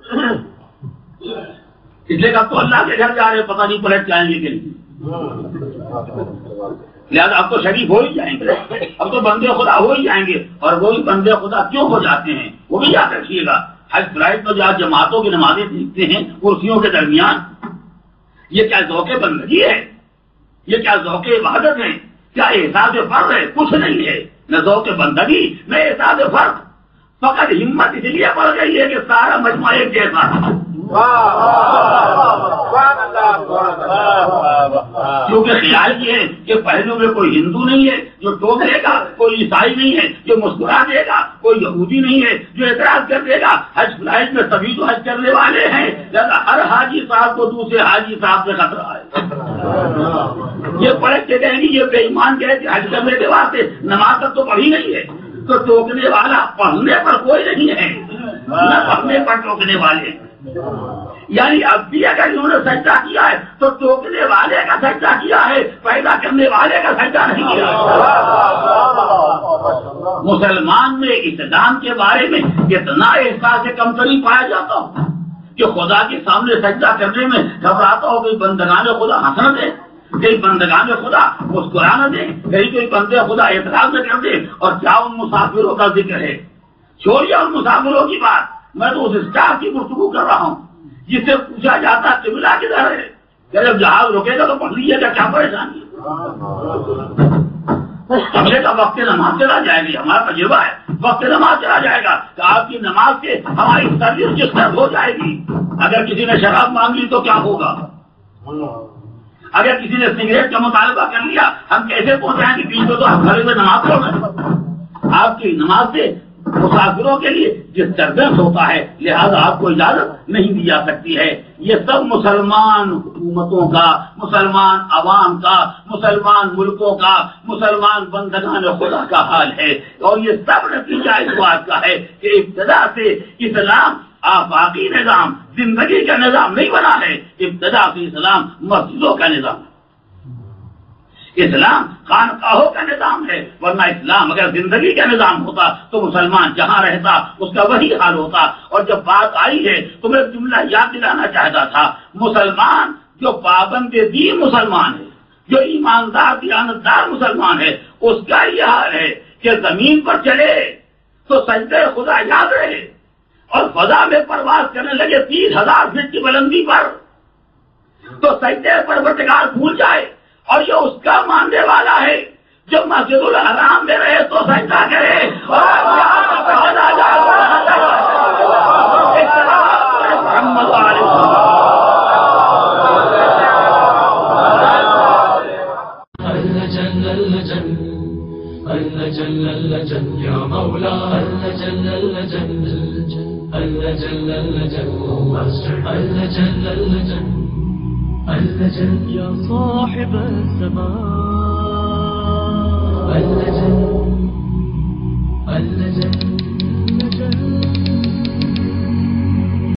اس لیے اب تو اللہ کے گھر جا رہے پتہ نہیں پلٹ جائیں گے کہ لہٰذا اب تو شریف ہو ہی جائیں گے، اب تو بندے خدا ہو ہی جائیں گے. اور وہی بندے خدا کیوں ہو جاتے ہیں وہ بھی یاد رکھیے گا. حج فلائٹ میں جہاں جماعتوں کی نمازیں سیکھتے ہیں کرسیوں کے درمیان، یہ کیا ذوق بندگی ہے؟ یہ کیا ذوق عبادت ہے؟ کیا احساس فرض ہے؟ کچھ نہیں ہے، نہ ذوق بندگی نہ احساس فرض. فقط ہمت اس لیے پڑ گئی ہے کہ سارا مجموعہ ایک جیسا ہے، کیونکہ خیال یہ ہے کہ پہلو میں کوئی ہندو نہیں ہے جو ٹوک دے گا، کوئی عیسائی نہیں ہے جو مسکرا دے گا، کوئی یہودی نہیں ہے جو اعتراض کر دے گا. حج فلائٹ میں سبھی تو حج کرنے والے ہیں، لہٰذا ہر حاجی صاحب کو دوسرے حاجی صاحب سے خطرہ ہے. یہ پلٹ کے کہیں گی یہ بے ایمان کہے کہ حج کرنے کے واسطے نماز تک تو پڑھی نہیں ہے، تو ٹوکنے والا پڑھنے پر کوئی نہیں ہے، نہ پڑھنے پر ٹوکنے والے. یعنی اب بھی اگر انہوں نے سجدہ کیا ہے تو ٹوکنے والے کا سجدہ کیا ہے، پیدا کرنے والے کا سجدہ نہیں کیا. مسلمان میں اسلام کے بارے میں اتنا احساس کمتری پایا جاتا ہو کہ خدا کے سامنے سجدہ کرنے میں گھبراتا ہو کہ بندگان خدا ہنس نہ دے، کئی بندگان خدا مسکرانا دے، کئی کوئی بندے خدا اعتراض نہ کر دے. اور کیا ان مسافروں کا ذکر ہے؟ چھوڑیے ان مسافروں کی بات، میں تو اس اسٹاف کی گفتگو کر رہا ہوں جس سے پوچھا جاتا قبلہ کدھر ہے، کہ جب جہاز رکے گا تو پڑھ لیجیے گا، کیا پریشانی ہے؟ حملے کا وقت نماز چلا جائے گی، ہمارا تجربہ ہے وقت نماز چلا جائے گا کہ آپ کی نماز سے ہماری سروس جس طرح ہو جائے گی. اگر کسی نے شراب مانگ لی تو کیا ہوگا؟ اگر کسی نے سگریٹ کا مطالبہ کر لیا ہم کیسے پہنچائیں گے؟ بیچ میں تو ہم گھر میں نماز پڑھ رہے ہیں. آپ کی نماز سے مسافروں کے لیے ڈسٹربینس ہوتا ہے، لہذا آپ کو اجازت نہیں دی جا سکتی ہے. یہ سب مسلمان حکومتوں کا، مسلمان عوام کا، مسلمان ملکوں کا، مسلمان بندگان خدا کا حال ہے. اور یہ سب نتیجہ اس بات کا ہے کہ ابتدا سے اسلام آفاقی نظام، زندگی کا نظام نہیں بنا ہے. ابتدا سے اسلام مسجدوں کا نظام ہے، اسلام خانقاہوں کا نظام ہے. ورنہ اسلام اگر زندگی کا نظام ہوتا تو مسلمان جہاں رہتا اس کا وہی حال ہوتا. اور جب بات آئی ہے تو میں جملہ یاد دلانا چاہتا تھا، مسلمان جو پابند دین مسلمان ہے، جو ایماندار دیانتدار مسلمان ہے، اس کا یہ حال ہے کہ زمین پر چلے تو سجدہ خدا یاد رہے اور فضا میں پرواز کرنے لگے تیس ہزار فٹ کی بلندی پر تو سجدہ پروردگار بھول جائے. اور یہ اس کا ماننے والا ہے جو مسجد الحرام میں رہے تو سجدہ کرے اور اللجن اللجن اللجن اللجن يا مولاي اللجن اللجن اللجن اللجن اللجن اللجن اللجن يا صاحب الزمان اللجن